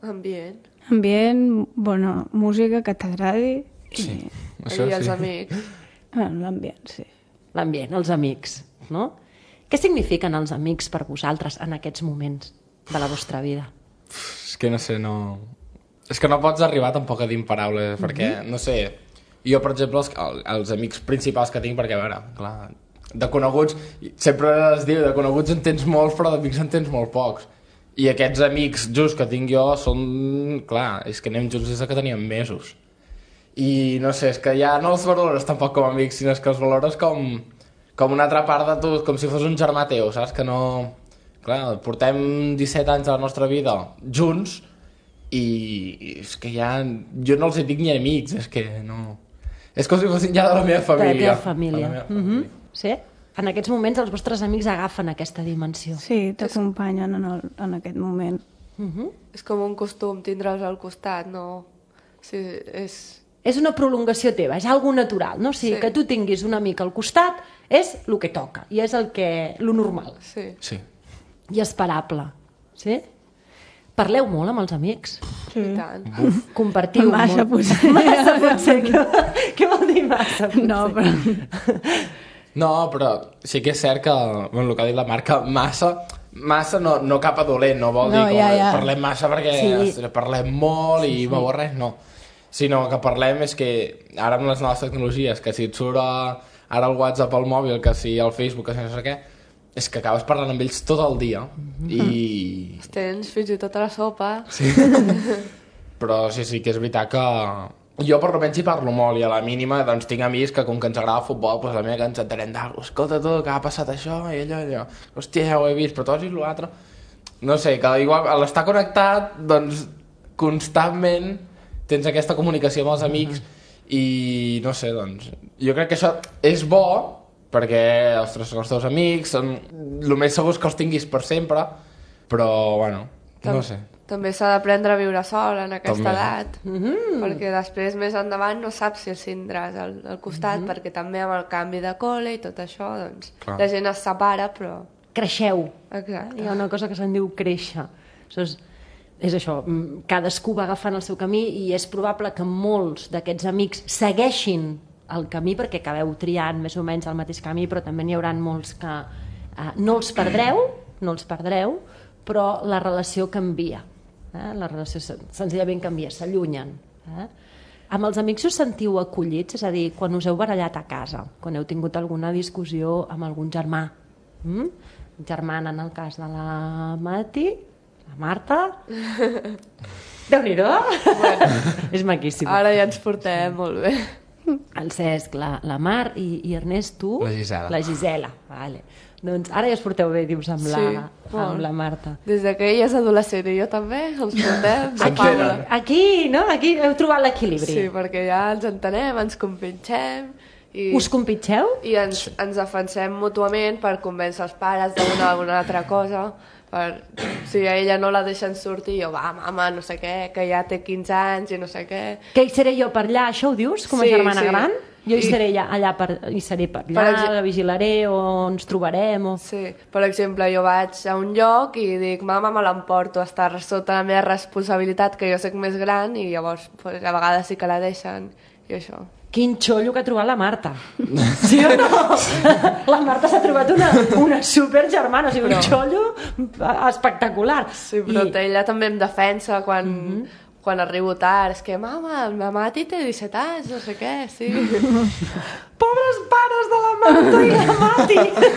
Ambient, bona música que t'agradi. Sí, això i els amics. L'ambient, sí. L'ambient, els amics, no? Què signifiquen els amics per vosaltres en aquests moments de la vostra vida? És que no sé, no... És que no pots arribar tampoc a dir en paraules, perquè, no sé, jo, per exemple, els amics principals que tinc, perquè, a veure, clar, de coneguts, sempre es diu, de coneguts en tens molts, però d'amics en tens molt pocs. I aquests amics just que tinc jo són, clar, és que anem junts des que teníem mesos. I no sé, és que ja no els valores tampoc com a amics, sinó que els valores com una altra part de tu, com si fos un germà teu, saps? Que no... Clar, portem 17 anys de la nostra vida junts i és que ja... Jo no els dic ni amics, és que no... És com si fossin ja de la meva família. De la teva família. Sí? En aquests moments els vostres amics agafen aquesta dimensió. Sí, t'acompanyen en aquest moment. És com un costum tindre'ls al costat, no? Sí, és una prolongació teva, és algo natural, no? O sigui, que tu tinguis un amic al costat és el que toca i és lo normal. Sí. I esperable. Sí? Parleu molt amb els amics? Sí. I tant. Compartiu massa, molt. Massa, potser. Què vol dir massa, potser? No, però... No, però sí que és cert que, bueno, el que ha dit la Marca, massa no cap a dolent, no vol dir que parlem massa perquè parlem molt i m'avorreix, no. Sinó que parlem és que ara amb les noves tecnologies, que si et surt ara el WhatsApp al mòbil, que si el Facebook, que si no sé què, és que acabes parlant amb ells tot el dia i... Tens fins i tot a la sopa. Sí. Però sí que és veritat que... Jo per almenys hi parlo molt i a la mínima doncs tinc amics que com que ens agrada el futbol doncs a mi que ens entenem d'algú, escolta tu que ha passat això i allò, hòstia ja ho he vist però tu has vist l'altre, no sé, que igual a l'estar connectat doncs constantment tens aquesta comunicació amb els amics i no sé, doncs jo crec que això és bo perquè ostres, són els teus amics, el més segur és que els tinguis per sempre, però bueno, no sé. També s'ha d'aprendre a viure sol en aquesta edat, perquè després, més endavant, no saps si els tindràs al costat, perquè també amb el canvi de col·le i tot això, doncs, la gent es separa, però... Creixeu. Exacte. Hi ha una cosa que se'n diu créixer. És això, cadascú va agafant el seu camí i és probable que molts d'aquests amics segueixin el camí perquè acabeu triant més o menys el mateix camí, però també n'hi haurà molts que no els perdreu, però la relació canvia. La relació senzillament canvia, s'allunyen. Amb els amics us sentiu acollits? És a dir, quan us heu barallat a casa, quan heu tingut alguna discussió amb algun germà, germana en el cas de la Mati, la Marta... Déu-n'hi-do! Bueno, és maquíssim. Ara ja ens portem molt bé. El Cesc, la Mar i Ernest, tu? La Gisela. Vale. Doncs ara ja es porteu bé, dius, amb la Marta. Des que ella és adolescent i jo també, els portem. Aquí, no? Aquí heu trobat l'equilibri. Sí, perquè ja ens entenem, ens compinxem. Us compitxeu? I ens defensem mútuament per convèncer els pares d'una altra cosa. Si a ella no la deixen sortir, jo, va, mama, no sé què, que ja té 15 anys i no sé què. Què hi seré jo per allà? Això ho dius, com a germana gran? Jo hi seré allà la vigilaré o ens trobarem. Sí, per exemple, jo vaig a un lloc i dic, mama, me l'emporto, està sota la meva responsabilitat, que jo soc més gran, i llavors pues, a vegades sí que la deixen i això. Quin xollo que ha trobat la Marta. Sí o no? La Marta s'ha trobat una supergermana, o sigui, un xollo espectacular. Sí, però ella també em defensa quan arribo tard. És que, mama, la Mati té 17 anys, no sé què, sí. Pobres pares de la Marta i la Mati!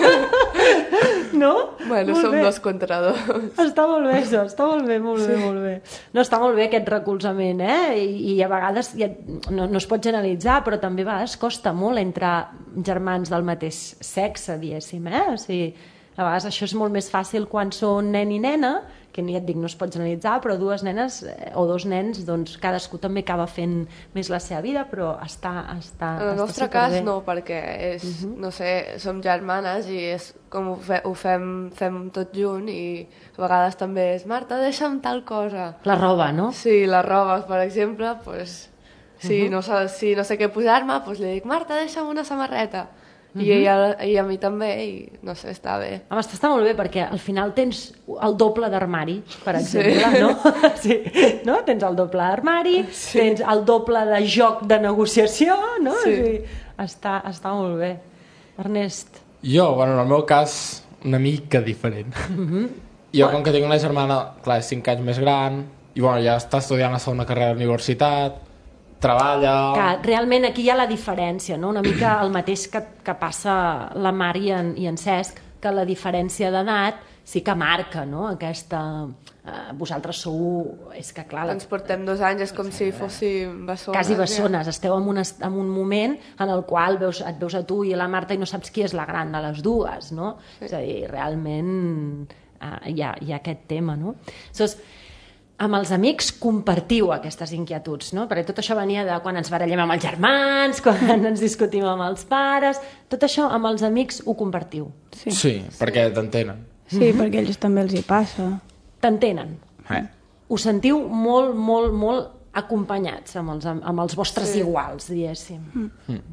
No? Bueno, som dos contra dos. Està molt bé això, està molt bé, molt bé. No, està molt bé aquest recolzament, I a vegades no es pot generalitzar, però també a vegades costa molt entre germans del mateix sexe, diguéssim, O sigui, a vegades això és molt més fàcil quan són nen i nena, que ja et dic, no es pot generalitzar, però dues nenes o dos nens, doncs cadascú també acaba fent més la seva vida, però està en el nostre cas no, perquè és, no sé, som germanes i és com ho fem tot junt i a vegades també és, Marta, deixa'm tal cosa. La roba, no? Sí, la roba, per exemple, pues, si no sé què posar-me, pues li dic, Marta, deixa'm una samarreta. I a mi també, i no sé, està bé. Home, està molt bé, perquè al final tens el doble d'armari, per exemple, no? Sí, no? Tens el doble d'armari, tens el doble de joc de negociació, no? Sí. Està molt bé. Ernest? Jo, bueno, en el meu cas, una mica diferent. Jo, com que tinc una germana, clar, és 5 anys més gran, i bueno, ja està estudiant la segona carrera a la universitat, treballa... Que realment aquí hi ha la diferència, no? Una mica el mateix que passa la Mar i en Cesc, que la diferència d'edat sí que marca, no? Aquesta... vosaltres sou... És que clar... Ens portem 2 anys, és com si fóssim bessones. Quasi bessones. Esteu en un moment en el qual et veus a tu i a la Marta i no saps qui és la gran de les dues, no? Sí. És a dir, realment hi ha aquest tema, no? Aleshores, amb els amics compartiu aquestes inquietuds, no? Perquè tot això venia de quan ens barallem amb els germans, quan ens discutim amb els pares, tot això amb els amics ho compartiu. Sí, perquè t'entenen. Sí, perquè a ells també els hi passa. T'entenen. Us sentiu molt, molt, molt acompanyats amb els vostres iguals, diguéssim.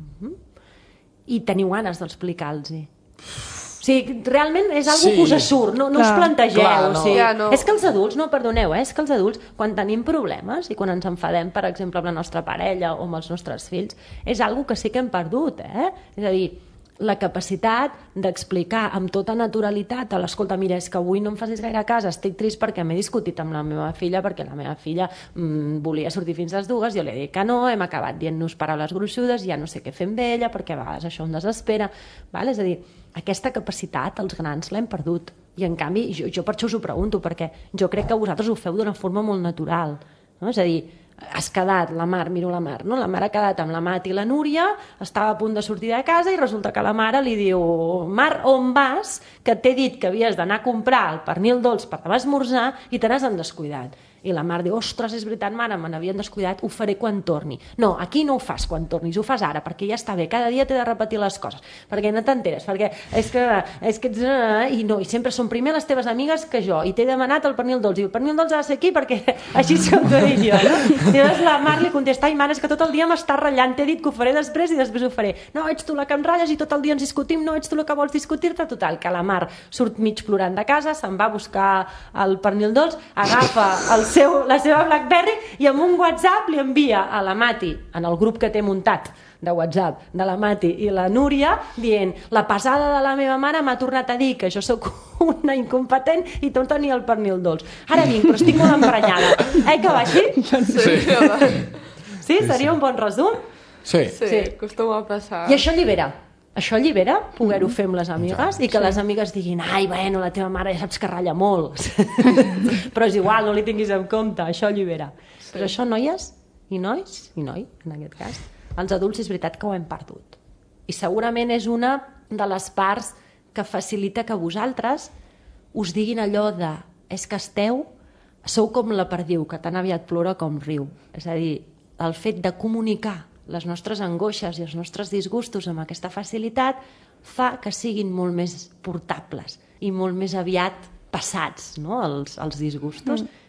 I teniu ganes d'explicar-los-hi. O sigui, realment és algo que us surt, no us plantegeu. Clar, no. O sigui, és que els adults, no, perdoneu, és que els adults, quan tenim problemes i quan ens enfadem, per exemple, amb la nostra parella o amb els nostres fills, és algo que sí que hem perdut, És a dir, la capacitat d'explicar amb tota naturalitat a l'escolta, mira, és que avui no em facis gaire cas, estic trist perquè m'he discutit amb la meva filla, perquè la meva filla volia sortir fins a les 2, jo li he dit que no, hem acabat dient-nos paraules gruixudes, ja no sé què fer amb ella, perquè a vegades això em desespera, val? És a dir, aquesta capacitat els grans l'hem perdut, i en canvi, jo per això us ho pregunto, perquè jo crec que vosaltres ho feu d'una forma molt natural, no? És a dir, has quedat, la Mar, miro la Mar, no? La Mar ha quedat amb la Mati i la Núria, estava a punt de sortir de casa i resulta que la mare li diu, Mar, on vas? Que t'he dit que havies d'anar a comprar el pernil dolç per demà esmorzar i te n'has descuidat. I la Mar diu, ostres, és veritat, mare, me n'havien descuidat, ho faré quan torni. No, aquí no ho fas quan tornis, ho fas ara, perquè ja està bé, cada dia t'he de repetir les coses, perquè no t'enteres, perquè és que i sempre són primer les teves amigues que jo, i t'he demanat el pernil dolç, i el pernil dolç ha de ser aquí perquè així som tu i jo, no? I llavors la Mar li contesta, ai, mare, és que tot el dia m'estàs ratllant, t'he dit que ho faré després i després ho faré. No, ets tu la que em ratlles i tot el dia ens discutim, no, ets tu la que vols discutir-te, total, que la Mar surt mig plorant de casa, se'n va a buscar el pernil dolç, agafa la seva BlackBerry i amb un WhatsApp li envia a la Mati, en el grup que té muntat de WhatsApp de la Mati i la Núria, dient, la pesada de la meva mare m'ha tornat a dir que jo sóc una incompetent i no tenia el pernil dolç. Ara vinc, però estic molt emprenyada. Que va així? Sí, seria un bon resum? Sí, acostuma a passar. I això allibera poder-ho fer amb les amigues i que les amigues diguin, ai, bueno, la teva mare ja saps que ratlla molt, però és igual, no li tinguis en compte, això allibera. Però això, noies i nois, i noi, en aquest cas, els adults és veritat que ho hem perdut. I segurament és una de les parts que facilita que vosaltres us diguin allò de, és que sou com la perdiu, que tan aviat plora com riu. És a dir, el fet de comunicar les nostres angoixes i els nostres disgustos amb aquesta facilitat fa que siguin molt més portables i molt més aviat passats, no? els disgustos.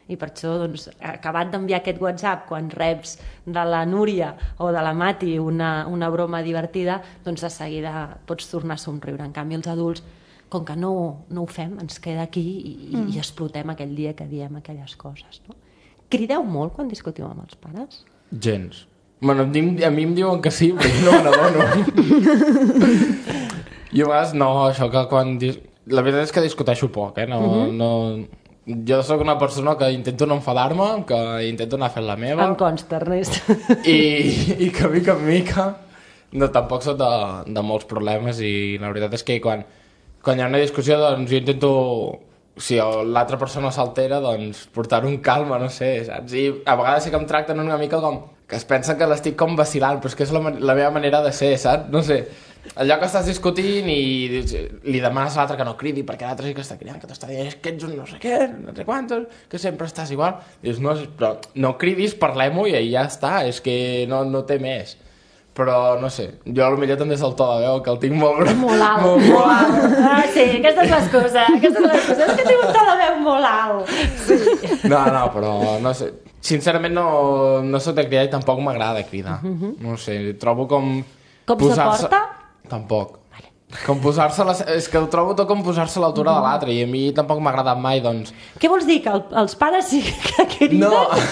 I per això, doncs, acabat d'enviar aquest WhatsApp, quan reps de la Núria o de la Mati una broma divertida, doncs de seguida pots tornar a somriure. En canvi, els adults, com que no ho fem, ens queda aquí i explotem aquell dia que diem aquelles coses, no? Crideu molt quan discutiu amb els pares? Gens. Bueno, a mi em diuen que sí, però jo no me n'adono. Jo a vegades no, això que quan... La veritat és que discuteixo poc, no... Jo sóc una persona que intento no enfadar-me, que intento anar fent la meva. Em consta, Ernest. I que mica en mica no, tampoc soc de molts problemes i la veritat és que quan hi ha una discussió doncs jo intento, si l'altra persona s'altera, doncs portar-ho en calma, no sé, saps? I a vegades sí que em tracten una mica com que es pensen que l'estic com vacilant, però és que és la meva manera de ser, saps? No sé, allò que estàs discutint i li demanes a l'altre que no cridi perquè l'altre sí que està cridant, que t'està dient és que ets un no sé què, no sé quantos, que sempre estàs igual. Dius, no, però no cridis, parlem-ho i ja està, és que no té més. Però no sé, jo potser també és el to de veu, que el tinc molt alt. Molt alt. Ah, sí, aquesta és l'excusa. És que tinc un to de veu molt alt. Sí. No, però no sé. Sincerament no soc de cridar i tampoc m'agrada cridar. No sé, trobo com... Com se porta? Tampoc. Com posar-se... És que ho trobo tot com posar-se a l'altura de l'altre i a mi tampoc m'ha agradat mai, doncs... Què vols dir? Que els pares sí que criden?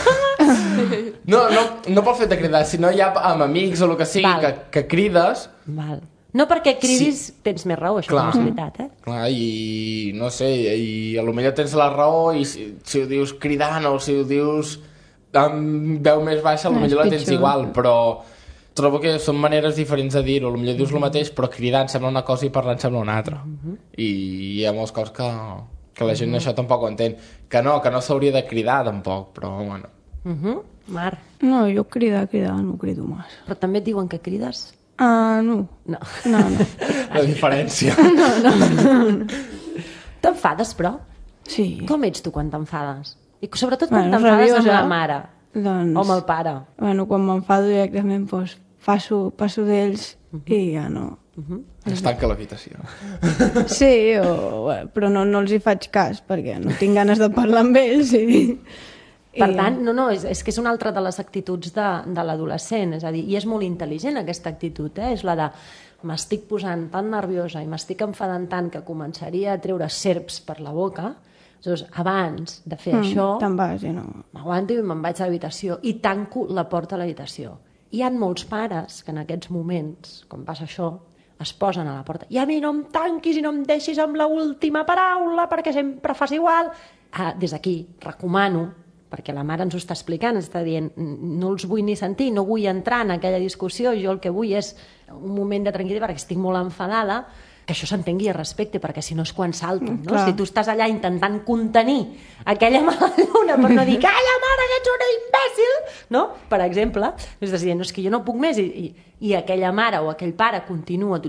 No pel fet de cridar, sinó ja amb amics o el que sigui, que crides... Val. No perquè cridis tens més raó, això no és veritat, Clar, i no sé, i potser tens la raó i si ho dius cridant o si ho dius amb veu més baixa, potser la tens igual, però... Trobo que són maneres diferents de dir-ho. Potser dius el mateix, però cridant sembla una cosa i parlant sembla una altra. I hi ha molts cops que la gent això tampoc ho entén. Que no s'hauria de cridar tampoc, però bueno. Mar? No, jo cridar no crido massa. Però també et diuen que crides? No. No. La diferència. No. T'enfades, però? Sí. Com ets tu quan t'enfades? I sobretot quan t'enfades amb la mare. Doncs, o amb el pare. Bueno, quan m'enfado directament doncs, passo d'ells i ja no. Es tanca l'habitació. Sí, però no els hi faig cas perquè no tinc ganes de parlar amb ells Per tant, és que és una altra de les actituds de l'adolescent, és a dir, i és molt intel·ligent aquesta actitud, és la de m'estic posant tan nerviosa i m'estic enfadant tant que començaria a treure serps per la boca. Llavors, abans de fer això, te'n vas i no. M'aguanto i me'n vaig a l'habitació i tanco la porta a l'habitació. Hi ha molts pares que en aquests moments, quan passa això, es posen a la porta. I a mi no em tanquis i no em deixis amb l'última paraula perquè sempre fas igual. Des d'aquí recomano, perquè la mare ens ho està explicant, ens està dient no els vull ni sentir, no vull entrar en aquella discussió, jo el que vull és un moment de tranquil·litat perquè estic molt enfadada, que això s'entengui i respecte, perquè si no és quan salto, no? Si tu estàs allà intentant contenir aquella mala lluna per no dir calla mare que ets una imbècil, no? Per exemple, és a dir, no, és que jo no puc més i aquella mare o aquell pare continua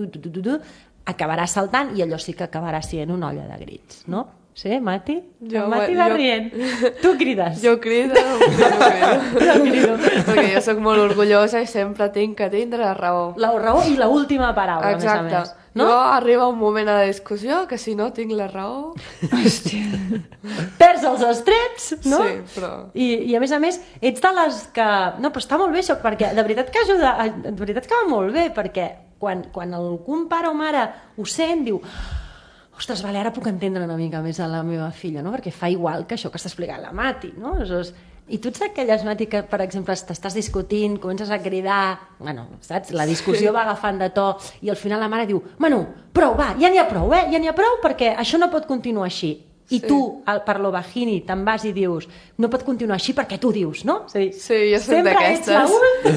acabarà saltant i allò sí que acabarà sent una olla de grits, no? Sí, Mati? Mati va rient. Tu crides. Jo crido. Perquè jo sóc molt orgullosa i sempre tinc que tindre la raó. La raó i l'última paraula, exacte. A més. No? Jo arriba un moment a la discussió que si no tinc la raó... Hòstia. Perds els estrets, no? Sí, però... I a més, ets de les que... No, però està molt bé això, perquè de veritat que ajuda... De veritat que va molt bé, perquè quan algun pare o mare ho sent, diu... Ostres, vale, ara puc entendre una mica més a la meva filla, no? Perquè fa igual que això que està explicant la Mati, no? I tu ets d'aquelles, Mati, que, per exemple, t'estàs discutint, comences a cridar... Bueno, saps? La discussió va agafant de to i al final la mare diu Manu, prou, va, ja n'hi ha prou, Ja n'hi ha prou perquè això no pot continuar així. I tu, per lo bajini, te'n vas i dius no pot continuar així perquè tu dius, no? És a dir, sí, jo soc d'aquestes.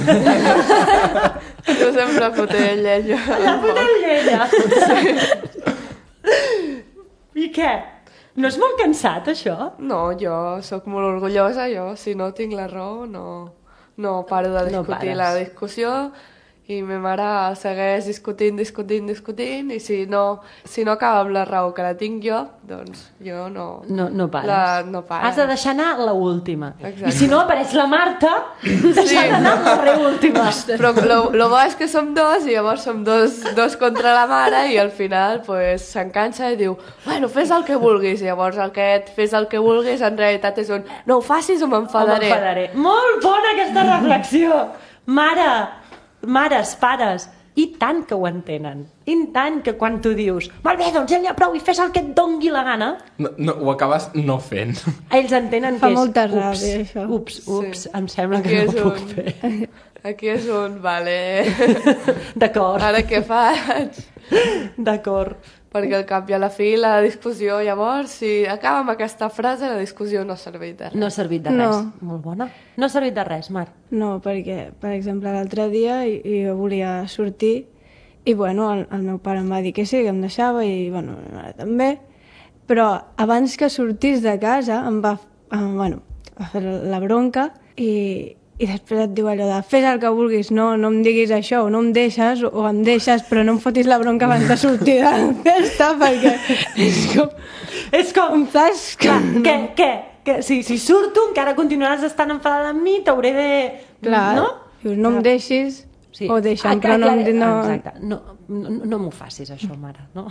Jo sempre fotent llenya. La fotent llenya. Sí. I què? No és molt cansat, això? No, jo sóc molt orgullosa, si no tinc la raó no paro de discutir la discussió i ma mare segueix discutint, i si no acaba amb la raó que la tinc jo, doncs jo no... No pares. No pares. Has de deixar anar la última. Exacte. I si no apareix la Marta, deixar anar la reúltima. Però lo bo és que som dos, i llavors som dos contra la mare, i al final pues, s'encansa i diu, bueno, fes el que vulguis, i llavors aquest fes el que vulguis en realitat és un, no ho facis o m'enfadaré. Molt bona aquesta reflexió. Mares, pares, i tant que ho entenen. I tant que quan tu dius, molt bé, doncs ja n'hi ha prou i fes el que et dongui la gana, No, ho acabes no fent. ells entenen Fa que és molta ràbia, això. Ups, Sí. em sembla Aquí que no és ho puc fer. Aquí és un, vale, D'acord, ara què faig? d'acord. Perquè al cap i a la fi la discussió, llavors, si acaba amb aquesta frase, la discussió no ha servit de res. No ha servit de No. res. Molt bona. No ha servit de res, Mar. No, perquè, per exemple, l'altre dia jo volia sortir i, bueno, el meu pare em va dir que sí, que em deixava i, bueno, ma mare també. Però abans que sortís de casa em va fer la bronca i després et diu allò de fes el que vulguis, no em diguis això, o no em deixes, o em deixes, però no em fotis la bronca abans de sortir de la festa, perquè és com em fas... Què? Si surto encara continuaràs estant enfadada amb mi, t'hauré de... Clar, no? Dius, no em deixis, Sí. o deixa'm, però no em... Exacte. No m'ho facis, això, mare, no?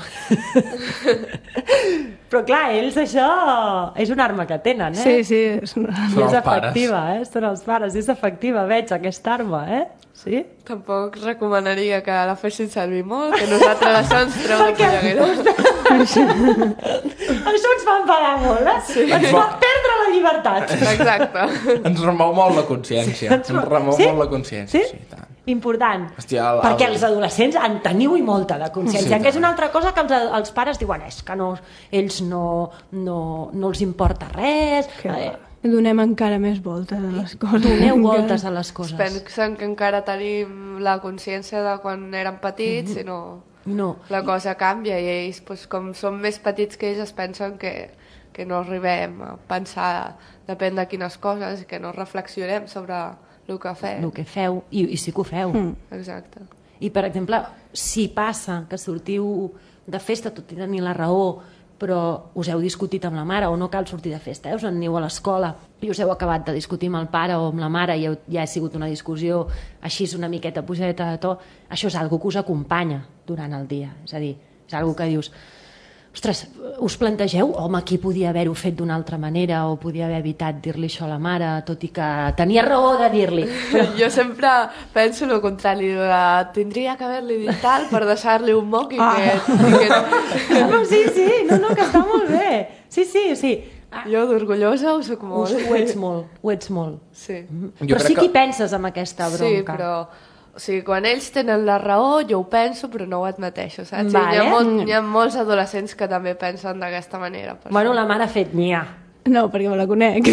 Però clar, ells això és una arma que tenen, eh? Sí, és una... Són És els pares. efectiva, Són els pares, és efectiva, veig, aquesta arma, Sí? Tampoc recomanaria que la fessin servir molt, que nosaltres això ens treu de polleguera. Això ens fa enfadar molt, Sí. Ens fa perdre la llibertat. Exacte. Ens remou molt la consciència. Ens remou Sí? molt la consciència. Sí? Sí, tant. Important. Hòstia, perquè els adolescents en teniu i molta de consciència, Sí, que és una altra cosa que els pares diuen és que ells no els importa res, Donem encara més voltes a les coses. doneu voltes a les coses. Pensen que encara tenim la consciència de quan érem petits i no... No. La cosa canvia i ells, pues, com som més petits que ells, es pensen que no arribem a pensar, depèn de quines coses, i que no reflexionem sobre el que fem. El que feu, i sí que ho feu. Exacte. I, per exemple, si passa que sortiu de festa, tot i tenir la raó, però us heu discutit amb la mare, o no cal sortir de festa, us en aneu a l'escola i us heu acabat de discutir amb el pare o amb la mare i ja ha sigut una discussió així una miqueta pujadeta de to, això és algo que us acompanya durant el dia. És a dir, és algo que dius, ostres, us plantegeu, home, aquí podia haver-ho fet d'una altra manera o podia haver evitat dir-li això a la mare, tot i que tenia raó de dir-li. Però jo sempre penso el contrari, tindria que haver-li dit tal per deixar-li un moc i que... No, sí, no, que està molt bé. Sí. Jo d'orgullosa ho soc molt. Ho ets molt. Sí. Però sí que hi penses amb aquesta bronca. Sí, però... O sigui, quan ells tenen la raó, jo ho penso, però no ho admeteixo, saps? Vale. Hi ha molts adolescents que també pensen d'aquesta manera. Bueno, la mare ha fet n'hi ha. No, perquè me la conec.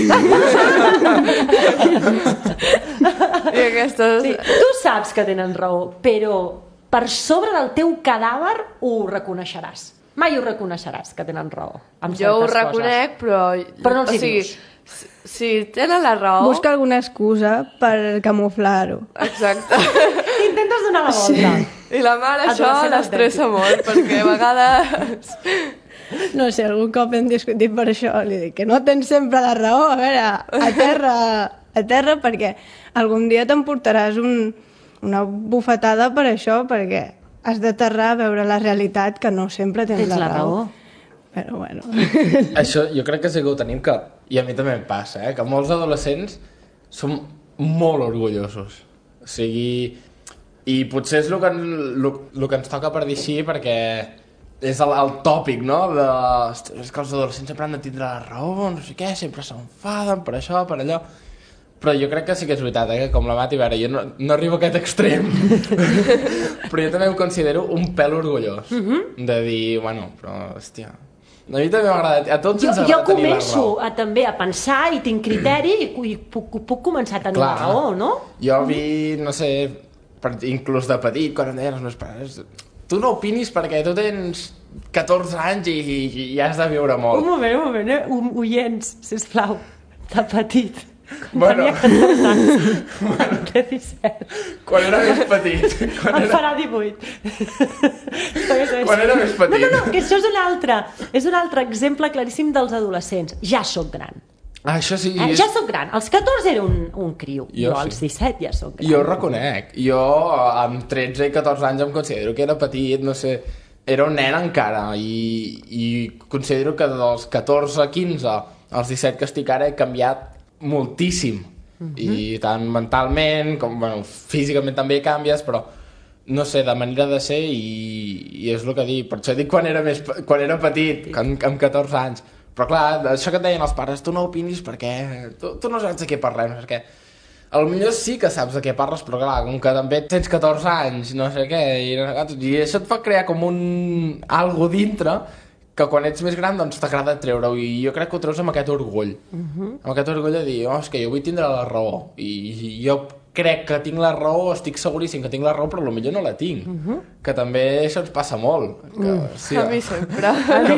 I aquestes... Sí, tu saps que tenen raó, però per sobre del teu cadàver ho reconeixeràs. Mai ho reconeixeràs, que tenen raó. Jo ho reconec, però no els hi dius. Si tenen la raó... Busca alguna excusa per camuflar-ho. Exacte. Intentes donar la volta. I la mare això Adolescent l'estressa molt, perquè a vegades... No sé, algun cop hem discutit per això. Li dic que no tens sempre la raó. A veure, a terra perquè algun dia t'emportaràs una bufetada per això, perquè has d'aterrar a veure la realitat, que no sempre tens la raó. Però bueno... Això jo crec que sí que ho tenim, i a mi també em passa, que molts adolescents som molt orgullosos. O sigui, i potser és el que ens toca per dir així, perquè és el tòpic, no? És que els adolescents sempre han de tindre la raó, no sé què, sempre s'enfaden per això, per allò... Però jo crec que sí que és veritat, que com la Mati, a veure, jo no arribo a aquest extrem, però jo també em considero un pèl orgullós, de dir, bueno, però, hòstia, a mi també m'agrada, a tots ens agrada jo tenir la començo raó. també a pensar i tinc criteri i puc començar a tenir la raó, no? Jo vi, no sé, inclús de petit, quan em deien els meus pares, tu no opinis perquè tu tens 14 anys i has de viure molt. Un moment, oients, sisplau, de petit. Bueno. Tenia 14 anys. Té 17. Quan era més petit. Em farà 18. Quan era més petit. No, que això és un altre exemple claríssim dels adolescents. Ja sóc gran. Això sí. Ja sóc gran. Als 14 era un criu. Jo als 17 ja sóc gran. Jo ho reconec. Jo amb 13 i 14 anys em considero que era petit, no sé, era un nen encara i considero que dels 14 a 15 als 17 que estic ara he canviat moltíssim. I tant mentalment com físicament també canvies, però no sé, de manera de ser i és el que dic. Per això dic quan era petit, amb 14 anys. Però clar, això que et deien els pares, tu no opinis perquè tu no saps de què parlem, perquè potser sí que saps de què parles, però clar, com que també tens 14 anys, no sé què, i això et fa crear com algo dintre que quan ets més gran doncs t'agrada treure-ho, i jo crec que ho treus amb aquest orgull, amb aquest orgull de dir, és que jo vull tindre la raó, i jo crec que tinc la raó, estic seguríssim que tinc la raó, però potser no la tinc, que també això ens passa molt. A mi sempre.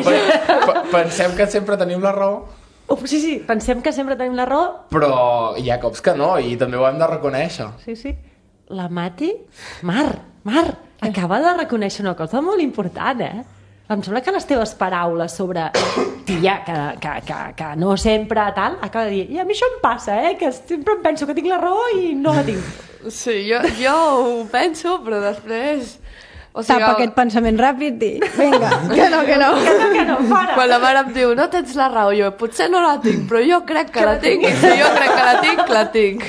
Pensem que sempre tenim la raó, Sí, pensem que sempre tenim la raó. però hi ha cops que no, i també ho hem de reconèixer. Sí. La Mati, Mar, acaba de reconèixer una cosa molt important, Em sembla que les teves paraules sobre tia, que no sempre tal, acaba de dir, i a mi això em passa, que sempre em penso que tinc la raó i no la tinc. Sí, jo ho penso, però després... O sigui, Tapa aquest pensament ràpid i vinga, que no. Que no, fora. Quan la mare em diu, no tens la raó, jo potser no la tinc, però jo crec que la tinc, i si jo crec que la tinc.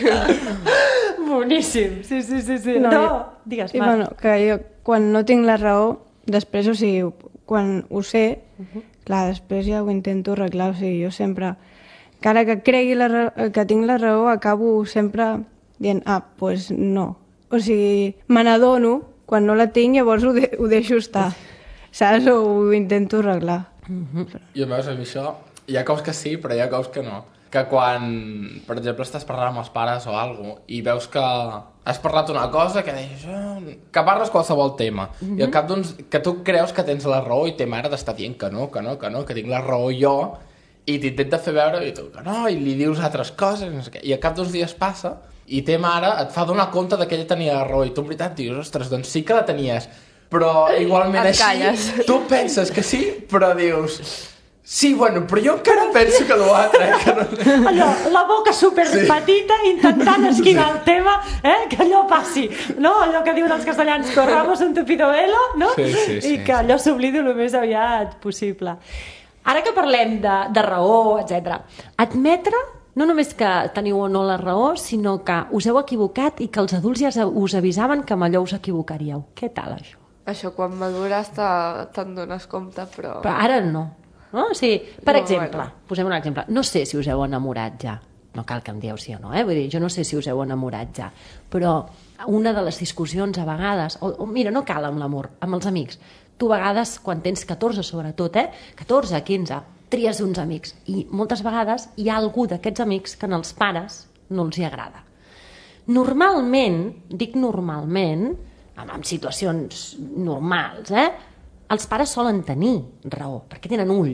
Boníssim, sí. No, digues, I Mar. bueno, que jo quan no tinc la raó, després, o sigui, quan ho sé, clar, després ja ho intento arreglar, o sigui, jo sempre, encara que cregui que tinc la raó, acabo sempre dient, pues no. O sigui, me n'adono, quan no la tinc, llavors ho deixo estar, saps? O ho intento arreglar. Jo veus, a mi això, hi ha cops que sí, però hi ha cops que no. Que quan, per exemple, estàs parlant amb els pares o alguna cosa, i veus que has parlat una cosa que deies, que parles qualsevol tema, i al cap d'uns, que tu creus que tens la raó i té mare d'estar dient que no, que tinc la raó jo, i t'intenta fer veure, i tu que no, i li dius altres coses, no sé què, i al cap d'uns dies passa, i té mare et fa donar compte que ella tenia la raó, i tu en veritat dius, ostres, doncs sí que la tenies, però igualment et així, calles. tu penses que sí, però dius... Sí, bueno, però jo encara penso que l'altre, que no... Allò, la boca superpetita, intentant esquivar el tema, que allò passi, no? Allò que diuen els castellans, corramos un tupido velo, no? Sí, I que allò s'oblidi el més aviat possible. Ara que parlem de raó, etc. Admetre no només que teniu o no la raó, sinó que us heu equivocat i que els adults ja us avisaven que amb allò us equivocaríeu. Què tal, això? Això, quan madures te'n dones compte, però... Però ara no. No? O sigui, per exemple, bueno. posem un exemple. No sé si us heu enamorat ja. No cal que em dieu sí o no, Vull dir, jo no sé si us heu enamorat ja. Però una de les discussions a vegades... O mira, no cal amb l'amor, amb els amics. Tu a vegades, quan tens 14 sobretot, 14, 15, tries uns amics. I moltes vegades hi ha algú d'aquests amics que als pares no els hi agrada. Normalment, dic normalment, en situacions normals, els pares solen tenir raó, perquè tenen ull.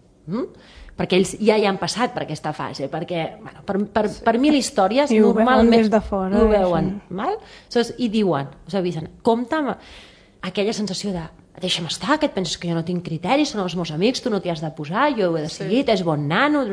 Perquè ells ja hi han passat per aquesta fase, perquè per 1000 històries I ho normalment veuen des de fora, ho veuen, val? I diuen, us avisen, compte amb aquella sensació de deixa'm estar, que et penses que jo no tinc criteris, són els meus amics, tu no t'hi has de posar, jo ho he decidit, és bon nano,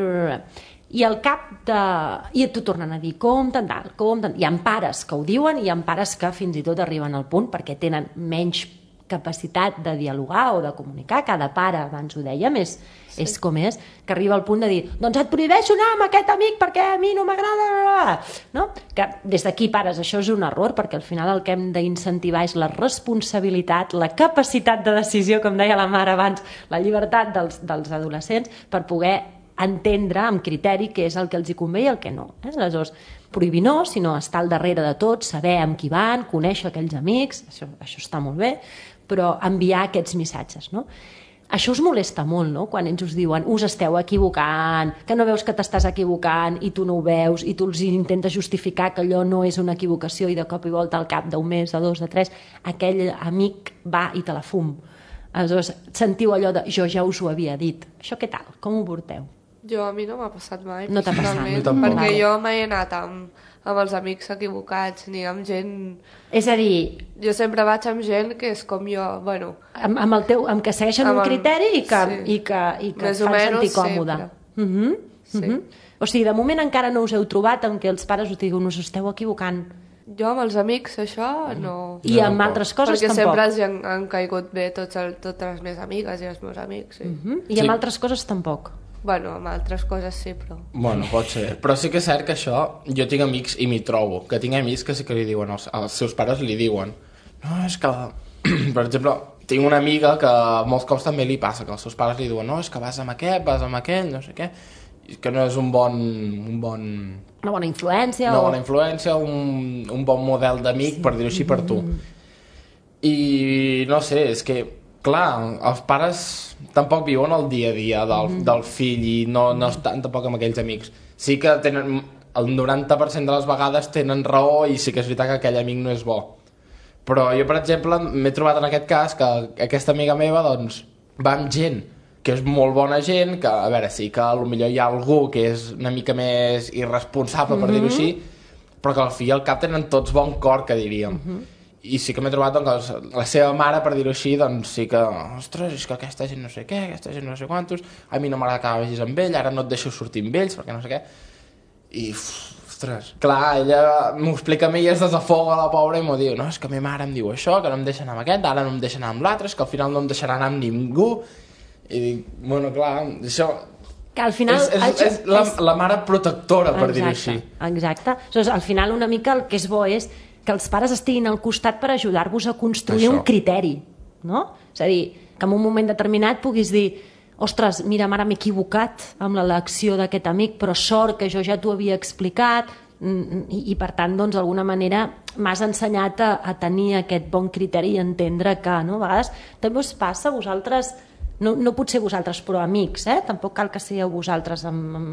i al cap de... i t'ho tornen a dir, compte. Hi ha pares que ho diuen i hi ha pares que fins i tot arriben al punt perquè tenen menys capacitat de dialogar o de comunicar. Cada pare, abans ho dèiem, és com és, que arriba al punt de dir, doncs et prohibeixo anar amb aquest amic perquè a mi no m'agrada, no? Que des d'aquí, pares, això és un error, perquè al final el que hem d'incentivar és la responsabilitat, la capacitat de decisió, com deia la mare abans, la llibertat dels adolescents per poder entendre amb criteri què és el que els hi convé i el que no. Aleshores, prohibir no, sinó estar al darrere de tot, saber amb qui van, conèixer aquells amics, això està molt bé, però enviar aquests missatges, no? Això us molesta molt, no?, quan ells us diuen us esteu equivocant, que no veus que t'estàs equivocant i tu no ho veus i tu els intentes justificar que allò no és una equivocació i de cop i volta al cap d'un mes, de 2, de 3, aquell amic va i te la fum. Aleshores, sentiu allò de jo ja us ho havia dit. Això què tal? Com ho porteu? Jo, a mi no m'ha passat mai. No t'ha passat. personalment, A mi tampoc. perquè Vale. jo mai he anat amb els amics equivocats, ni amb gent... És a dir, Jo sempre vaig amb gent que és com jo, bueno... amb que segueixen Amb un el- criteri i que, sí. i que et Més o fan menys sentir còmode. sempre. Mhm. O sigui, de moment encara no us heu trobat en què els pares us diuen us esteu equivocant. Jo amb els amics, això, no... I Jo amb tampoc. altres coses Perquè tampoc. sempre els han caigut bé totes les meves amigues i els meus amics, sí. I amb altres coses tampoc. Bueno, amb altres coses sí, però... Bueno, pot ser. Però sí que és cert que això, jo tinc amics i m'hi trobo, que tinc amics que sí que li diuen, els seus pares li diuen, no, és que, per exemple, tinc una amiga que molts cops també li passa, que els seus pares li diuen, no, és que vas amb aquest, vas amb aquell, no sé què, i que no és un bon Una bona influència. una bona influència, un bon model d'amic, per dir-ho així, per tu. I no sé, és que, clar, els pares tampoc viuen el dia a dia del fill i no estan tampoc amb aquells amics. Sí que tenen, el 90% de les vegades tenen raó i sí que és veritat que aquell amic no és bo. Però jo, per exemple, m'he trobat en aquest cas que aquesta amiga meva, doncs, va amb gent que és molt bona gent, que, a veure, sí que potser hi ha algú que és una mica més irresponsable, per dir-ho així, però que al fi i al cap tenen tots bon cor, que diríem. I sí que m'he trobat doncs, la seva mare, per dir-ho així, doncs sí que, ostres, és que aquesta gent no sé què, aquesta gent no sé quantos, a mi no m'agrada que vagis amb ell, ara no et deixo sortir amb ells, perquè no sé què. I, ostres, clar, ella m'ho explica a mi i es desafoga la pobra i m'ho diu, no, és que a mi mare em diu això, que no em deixa anar amb aquest, ara no em deixa anar amb l'altre, és que al final no em deixarà anar amb ningú. I dic, bueno, clar, això... Que al final... és la mare protectora, per dir-ho així. Exacte. Llavors, al final una mica el que és bo és que els pares estiguin al costat per ajudar-vos a construir Això. un criteri, no? És a dir, que en un moment determinat puguis dir ostres, mira, mare, m'he equivocat amb l'elecció d'aquest amic, però sort que jo ja t'ho havia explicat i per tant, doncs, d'alguna manera m'has ensenyat a tenir aquest bon criteri i entendre que, no? A vegades també us passa a vosaltres, no potser vosaltres, però amics, tampoc cal que sigueu vosaltres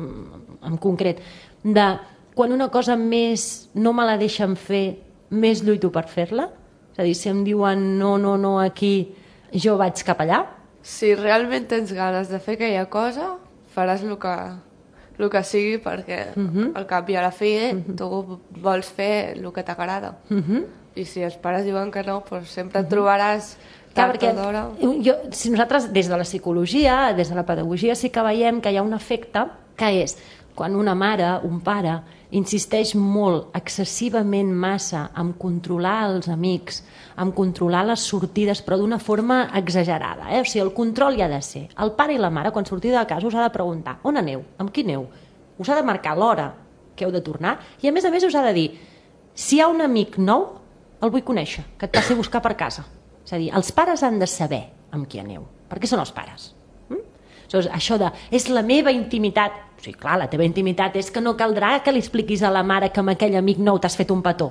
en concret, de quan una cosa més no me la deixen fer, més lluito per fer-la? És a dir, si em diuen no, aquí, jo vaig cap allà? Si realment tens ganes de fer aquella cosa, faràs el que sigui, perquè al cap i a la fi tu vols fer el que t'agrada. I si els pares diuen que no, doncs sempre et trobaràs Clar, tard perquè o d'hora. si nosaltres, des de la psicologia, des de la pedagogia, sí que veiem que hi ha un efecte que és quan una mare, un pare, insisteix molt, excessivament massa, en controlar els amics, en controlar les sortides, però d'una forma exagerada. O sigui, el control hi ha de ser. El pare i la mare, quan sortiu de casa, us ha de preguntar on aneu, amb qui aneu. Us ha de marcar l'hora que heu de tornar i, a més, us ha de dir si hi ha un amic nou, el vull conèixer, que et passi a buscar per casa. És a dir, els pares han de saber amb qui aneu, perquè són els pares. Llavors, això de, és la meva intimitat, o sigui, clar, la teva intimitat és que no caldrà que li expliquis a la mare que amb aquell amic nou t'has fet un petó.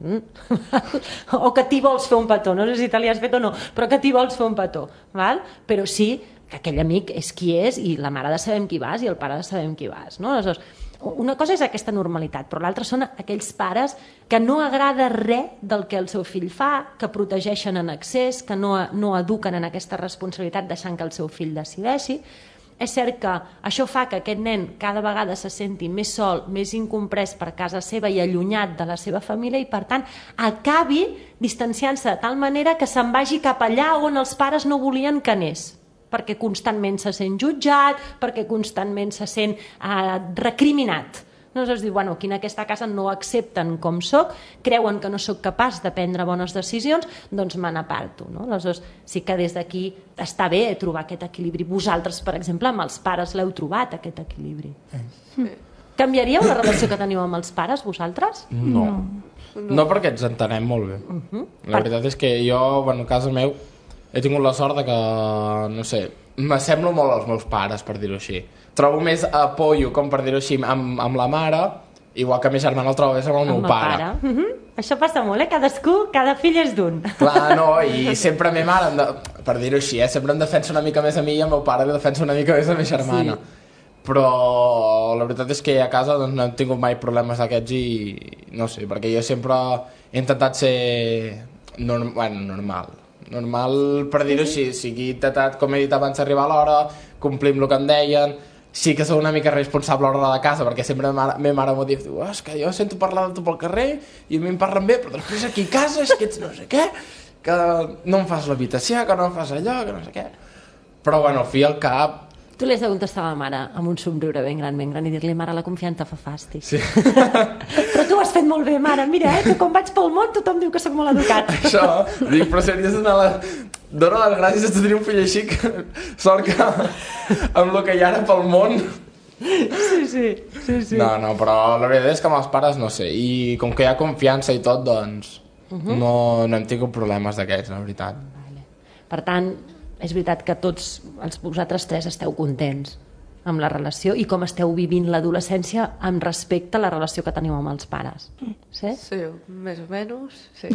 O que t'hi vols fer un petó, no sé si te li has fet o no, però que t'hi vols fer un petó, val? Però sí que aquell amic és qui és i la mare ha de saber amb qui vas i el pare ha de saber amb qui vas, no? Aleshores, una cosa és aquesta normalitat, però l'altra són aquells pares que no agrada res del que el seu fill fa, que protegeixen en excés, que no eduquen en aquesta responsabilitat deixant que el seu fill decideixi. És cert que això fa que aquest nen cada vegada se senti més sol, més incomprès per casa seva i allunyat de la seva família i, per tant, acabi distanciant-se de tal manera que se'n vagi cap allà on els pares no volien que anés, perquè constantment se sent jutjat, perquè constantment se sent recriminat. Aleshores diu, bueno, aquí en aquesta casa no accepten com soc, creuen que no sóc capaç de prendre bones decisions, doncs me n'aparto. No? Aleshores sí que des d'aquí està bé trobar aquest equilibri. Vosaltres, per exemple, amb els pares l'heu trobat, aquest equilibri. Canviaríeu la relació que teniu amb els pares, vosaltres? No, perquè ens entenem molt bé. La veritat és que jo, bueno, a casa meu, he tingut la sort de que, no sé, m'assemblo molt als meus pares, per dir-ho així. Trobo més apoyo, com per dir-ho així, amb la mare, igual que mi germana el trobo més amb el meu pare. Això passa molt, cada fill és d'un. Clar, no, i sempre ma mare, per dir-ho així, sempre em defensa una mica més a mi i el meu pare li defensa una mica més a mi germana. Sí. Però la veritat és que a casa doncs, no he tingut mai problemes d'aquests i no sé, perquè jo sempre he intentat ser normal, per dir-ho així, sigui intentat, com he dit abans, arribar a l'hora, complir amb el que em deien, sí que sóc una mica responsable a l'hora de la casa, perquè sempre ma mare m'ho diu, és que jo sento parlar de tu pel carrer i a mi em parlen bé, però després aquí a casa és que ets no sé què, que no em fas l'habitació, que no em fas allò, que no sé què. Però bueno, al fi al cap... Tu li has de contestar a la mare amb un somriure ben gran i dir-li, mare, la confiança fa fàstic. Sí. Però tu ho has fet molt bé, mare. Mira, que quan vaig pel món tothom diu que sóc molt educat. Això, dic, però si hauries d'anar dona les gràcies de tenir un fill així, que sort que amb el que hi ha ara pel món... Sí. No, però la veritat és que amb els pares no sé, i com que hi ha confiança i tot, doncs no hem tingut problemes d'aquests, la veritat. Per tant, és veritat que tots vosaltres tres esteu contents amb la relació i com esteu vivint l'adolescència amb respecte a la relació que teniu amb els pares. Sí? Sí, més o menys, sí.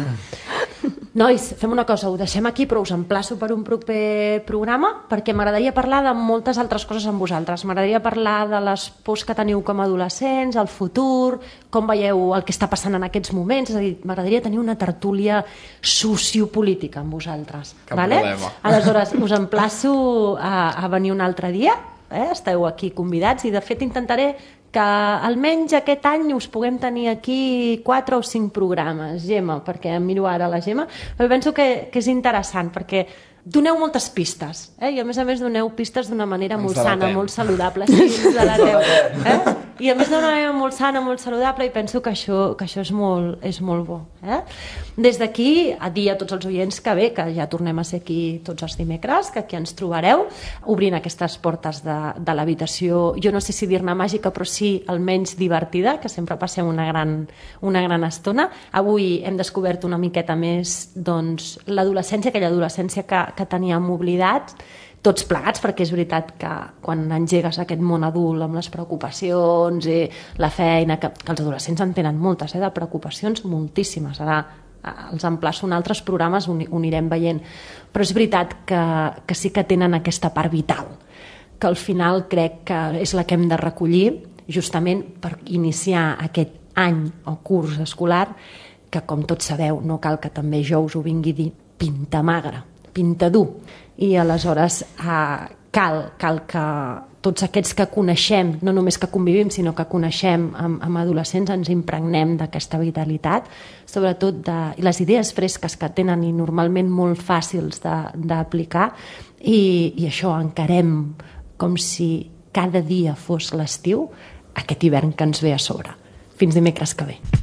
Nois, fem una cosa, ho deixem aquí, però us emplaço per un proper programa perquè m'agradaria parlar de moltes altres coses amb vosaltres. M'agradaria parlar de les pors que teniu com a adolescents, el futur, com veieu el que està passant en aquests moments. És a dir, m'agradaria tenir una tertúlia sociopolítica amb vosaltres. Cap problema. Aleshores, us emplaço a venir un altre dia. Esteu aquí convidats i de fet intentaré que almenys aquest any us puguem tenir aquí 4 o 5 programes, Gemma, perquè em miro ara la Gemma, però penso que és interessant perquè doneu moltes pistes, i a més doneu pistes d'una manera molt sana, molt saludable. Sí, ens delateu. I a més d'una manera molt sana, molt saludable, i penso que això és molt bo. Des d'aquí, a dir a tots els oients que bé, que ja tornem a ser aquí tots els dimecres, que aquí ens trobareu, obrint aquestes portes de l'habitació, jo no sé si dir-ne màgica, però sí almenys divertida, que sempre passem una gran estona. Avui hem descobert una miqueta més doncs, l'adolescència, aquella adolescència que teníem oblidat, tots plegats, perquè és veritat que quan engegues aquest món adult amb les preocupacions i la feina, que els adolescents en tenen moltes, de preocupacions moltíssimes. Ara els emplaço en altres programes, ho anirem veient. Però és veritat que sí que tenen aquesta part vital, que al final crec que és la que hem de recollir justament per iniciar aquest any o curs escolar, que com tots sabeu, no cal que també jo us ho vingui a dir, pinta magra, pinta dur, i aleshores cal que tots aquests que coneixem, no només que convivim, sinó que coneixem amb adolescents, ens impregnem d'aquesta vitalitat, sobretot de les idees fresques que tenen i normalment molt fàcils d'aplicar, i això encarem com si cada dia fos l'estiu, aquest hivern que ens ve a sobre. Fins dimecres que ve.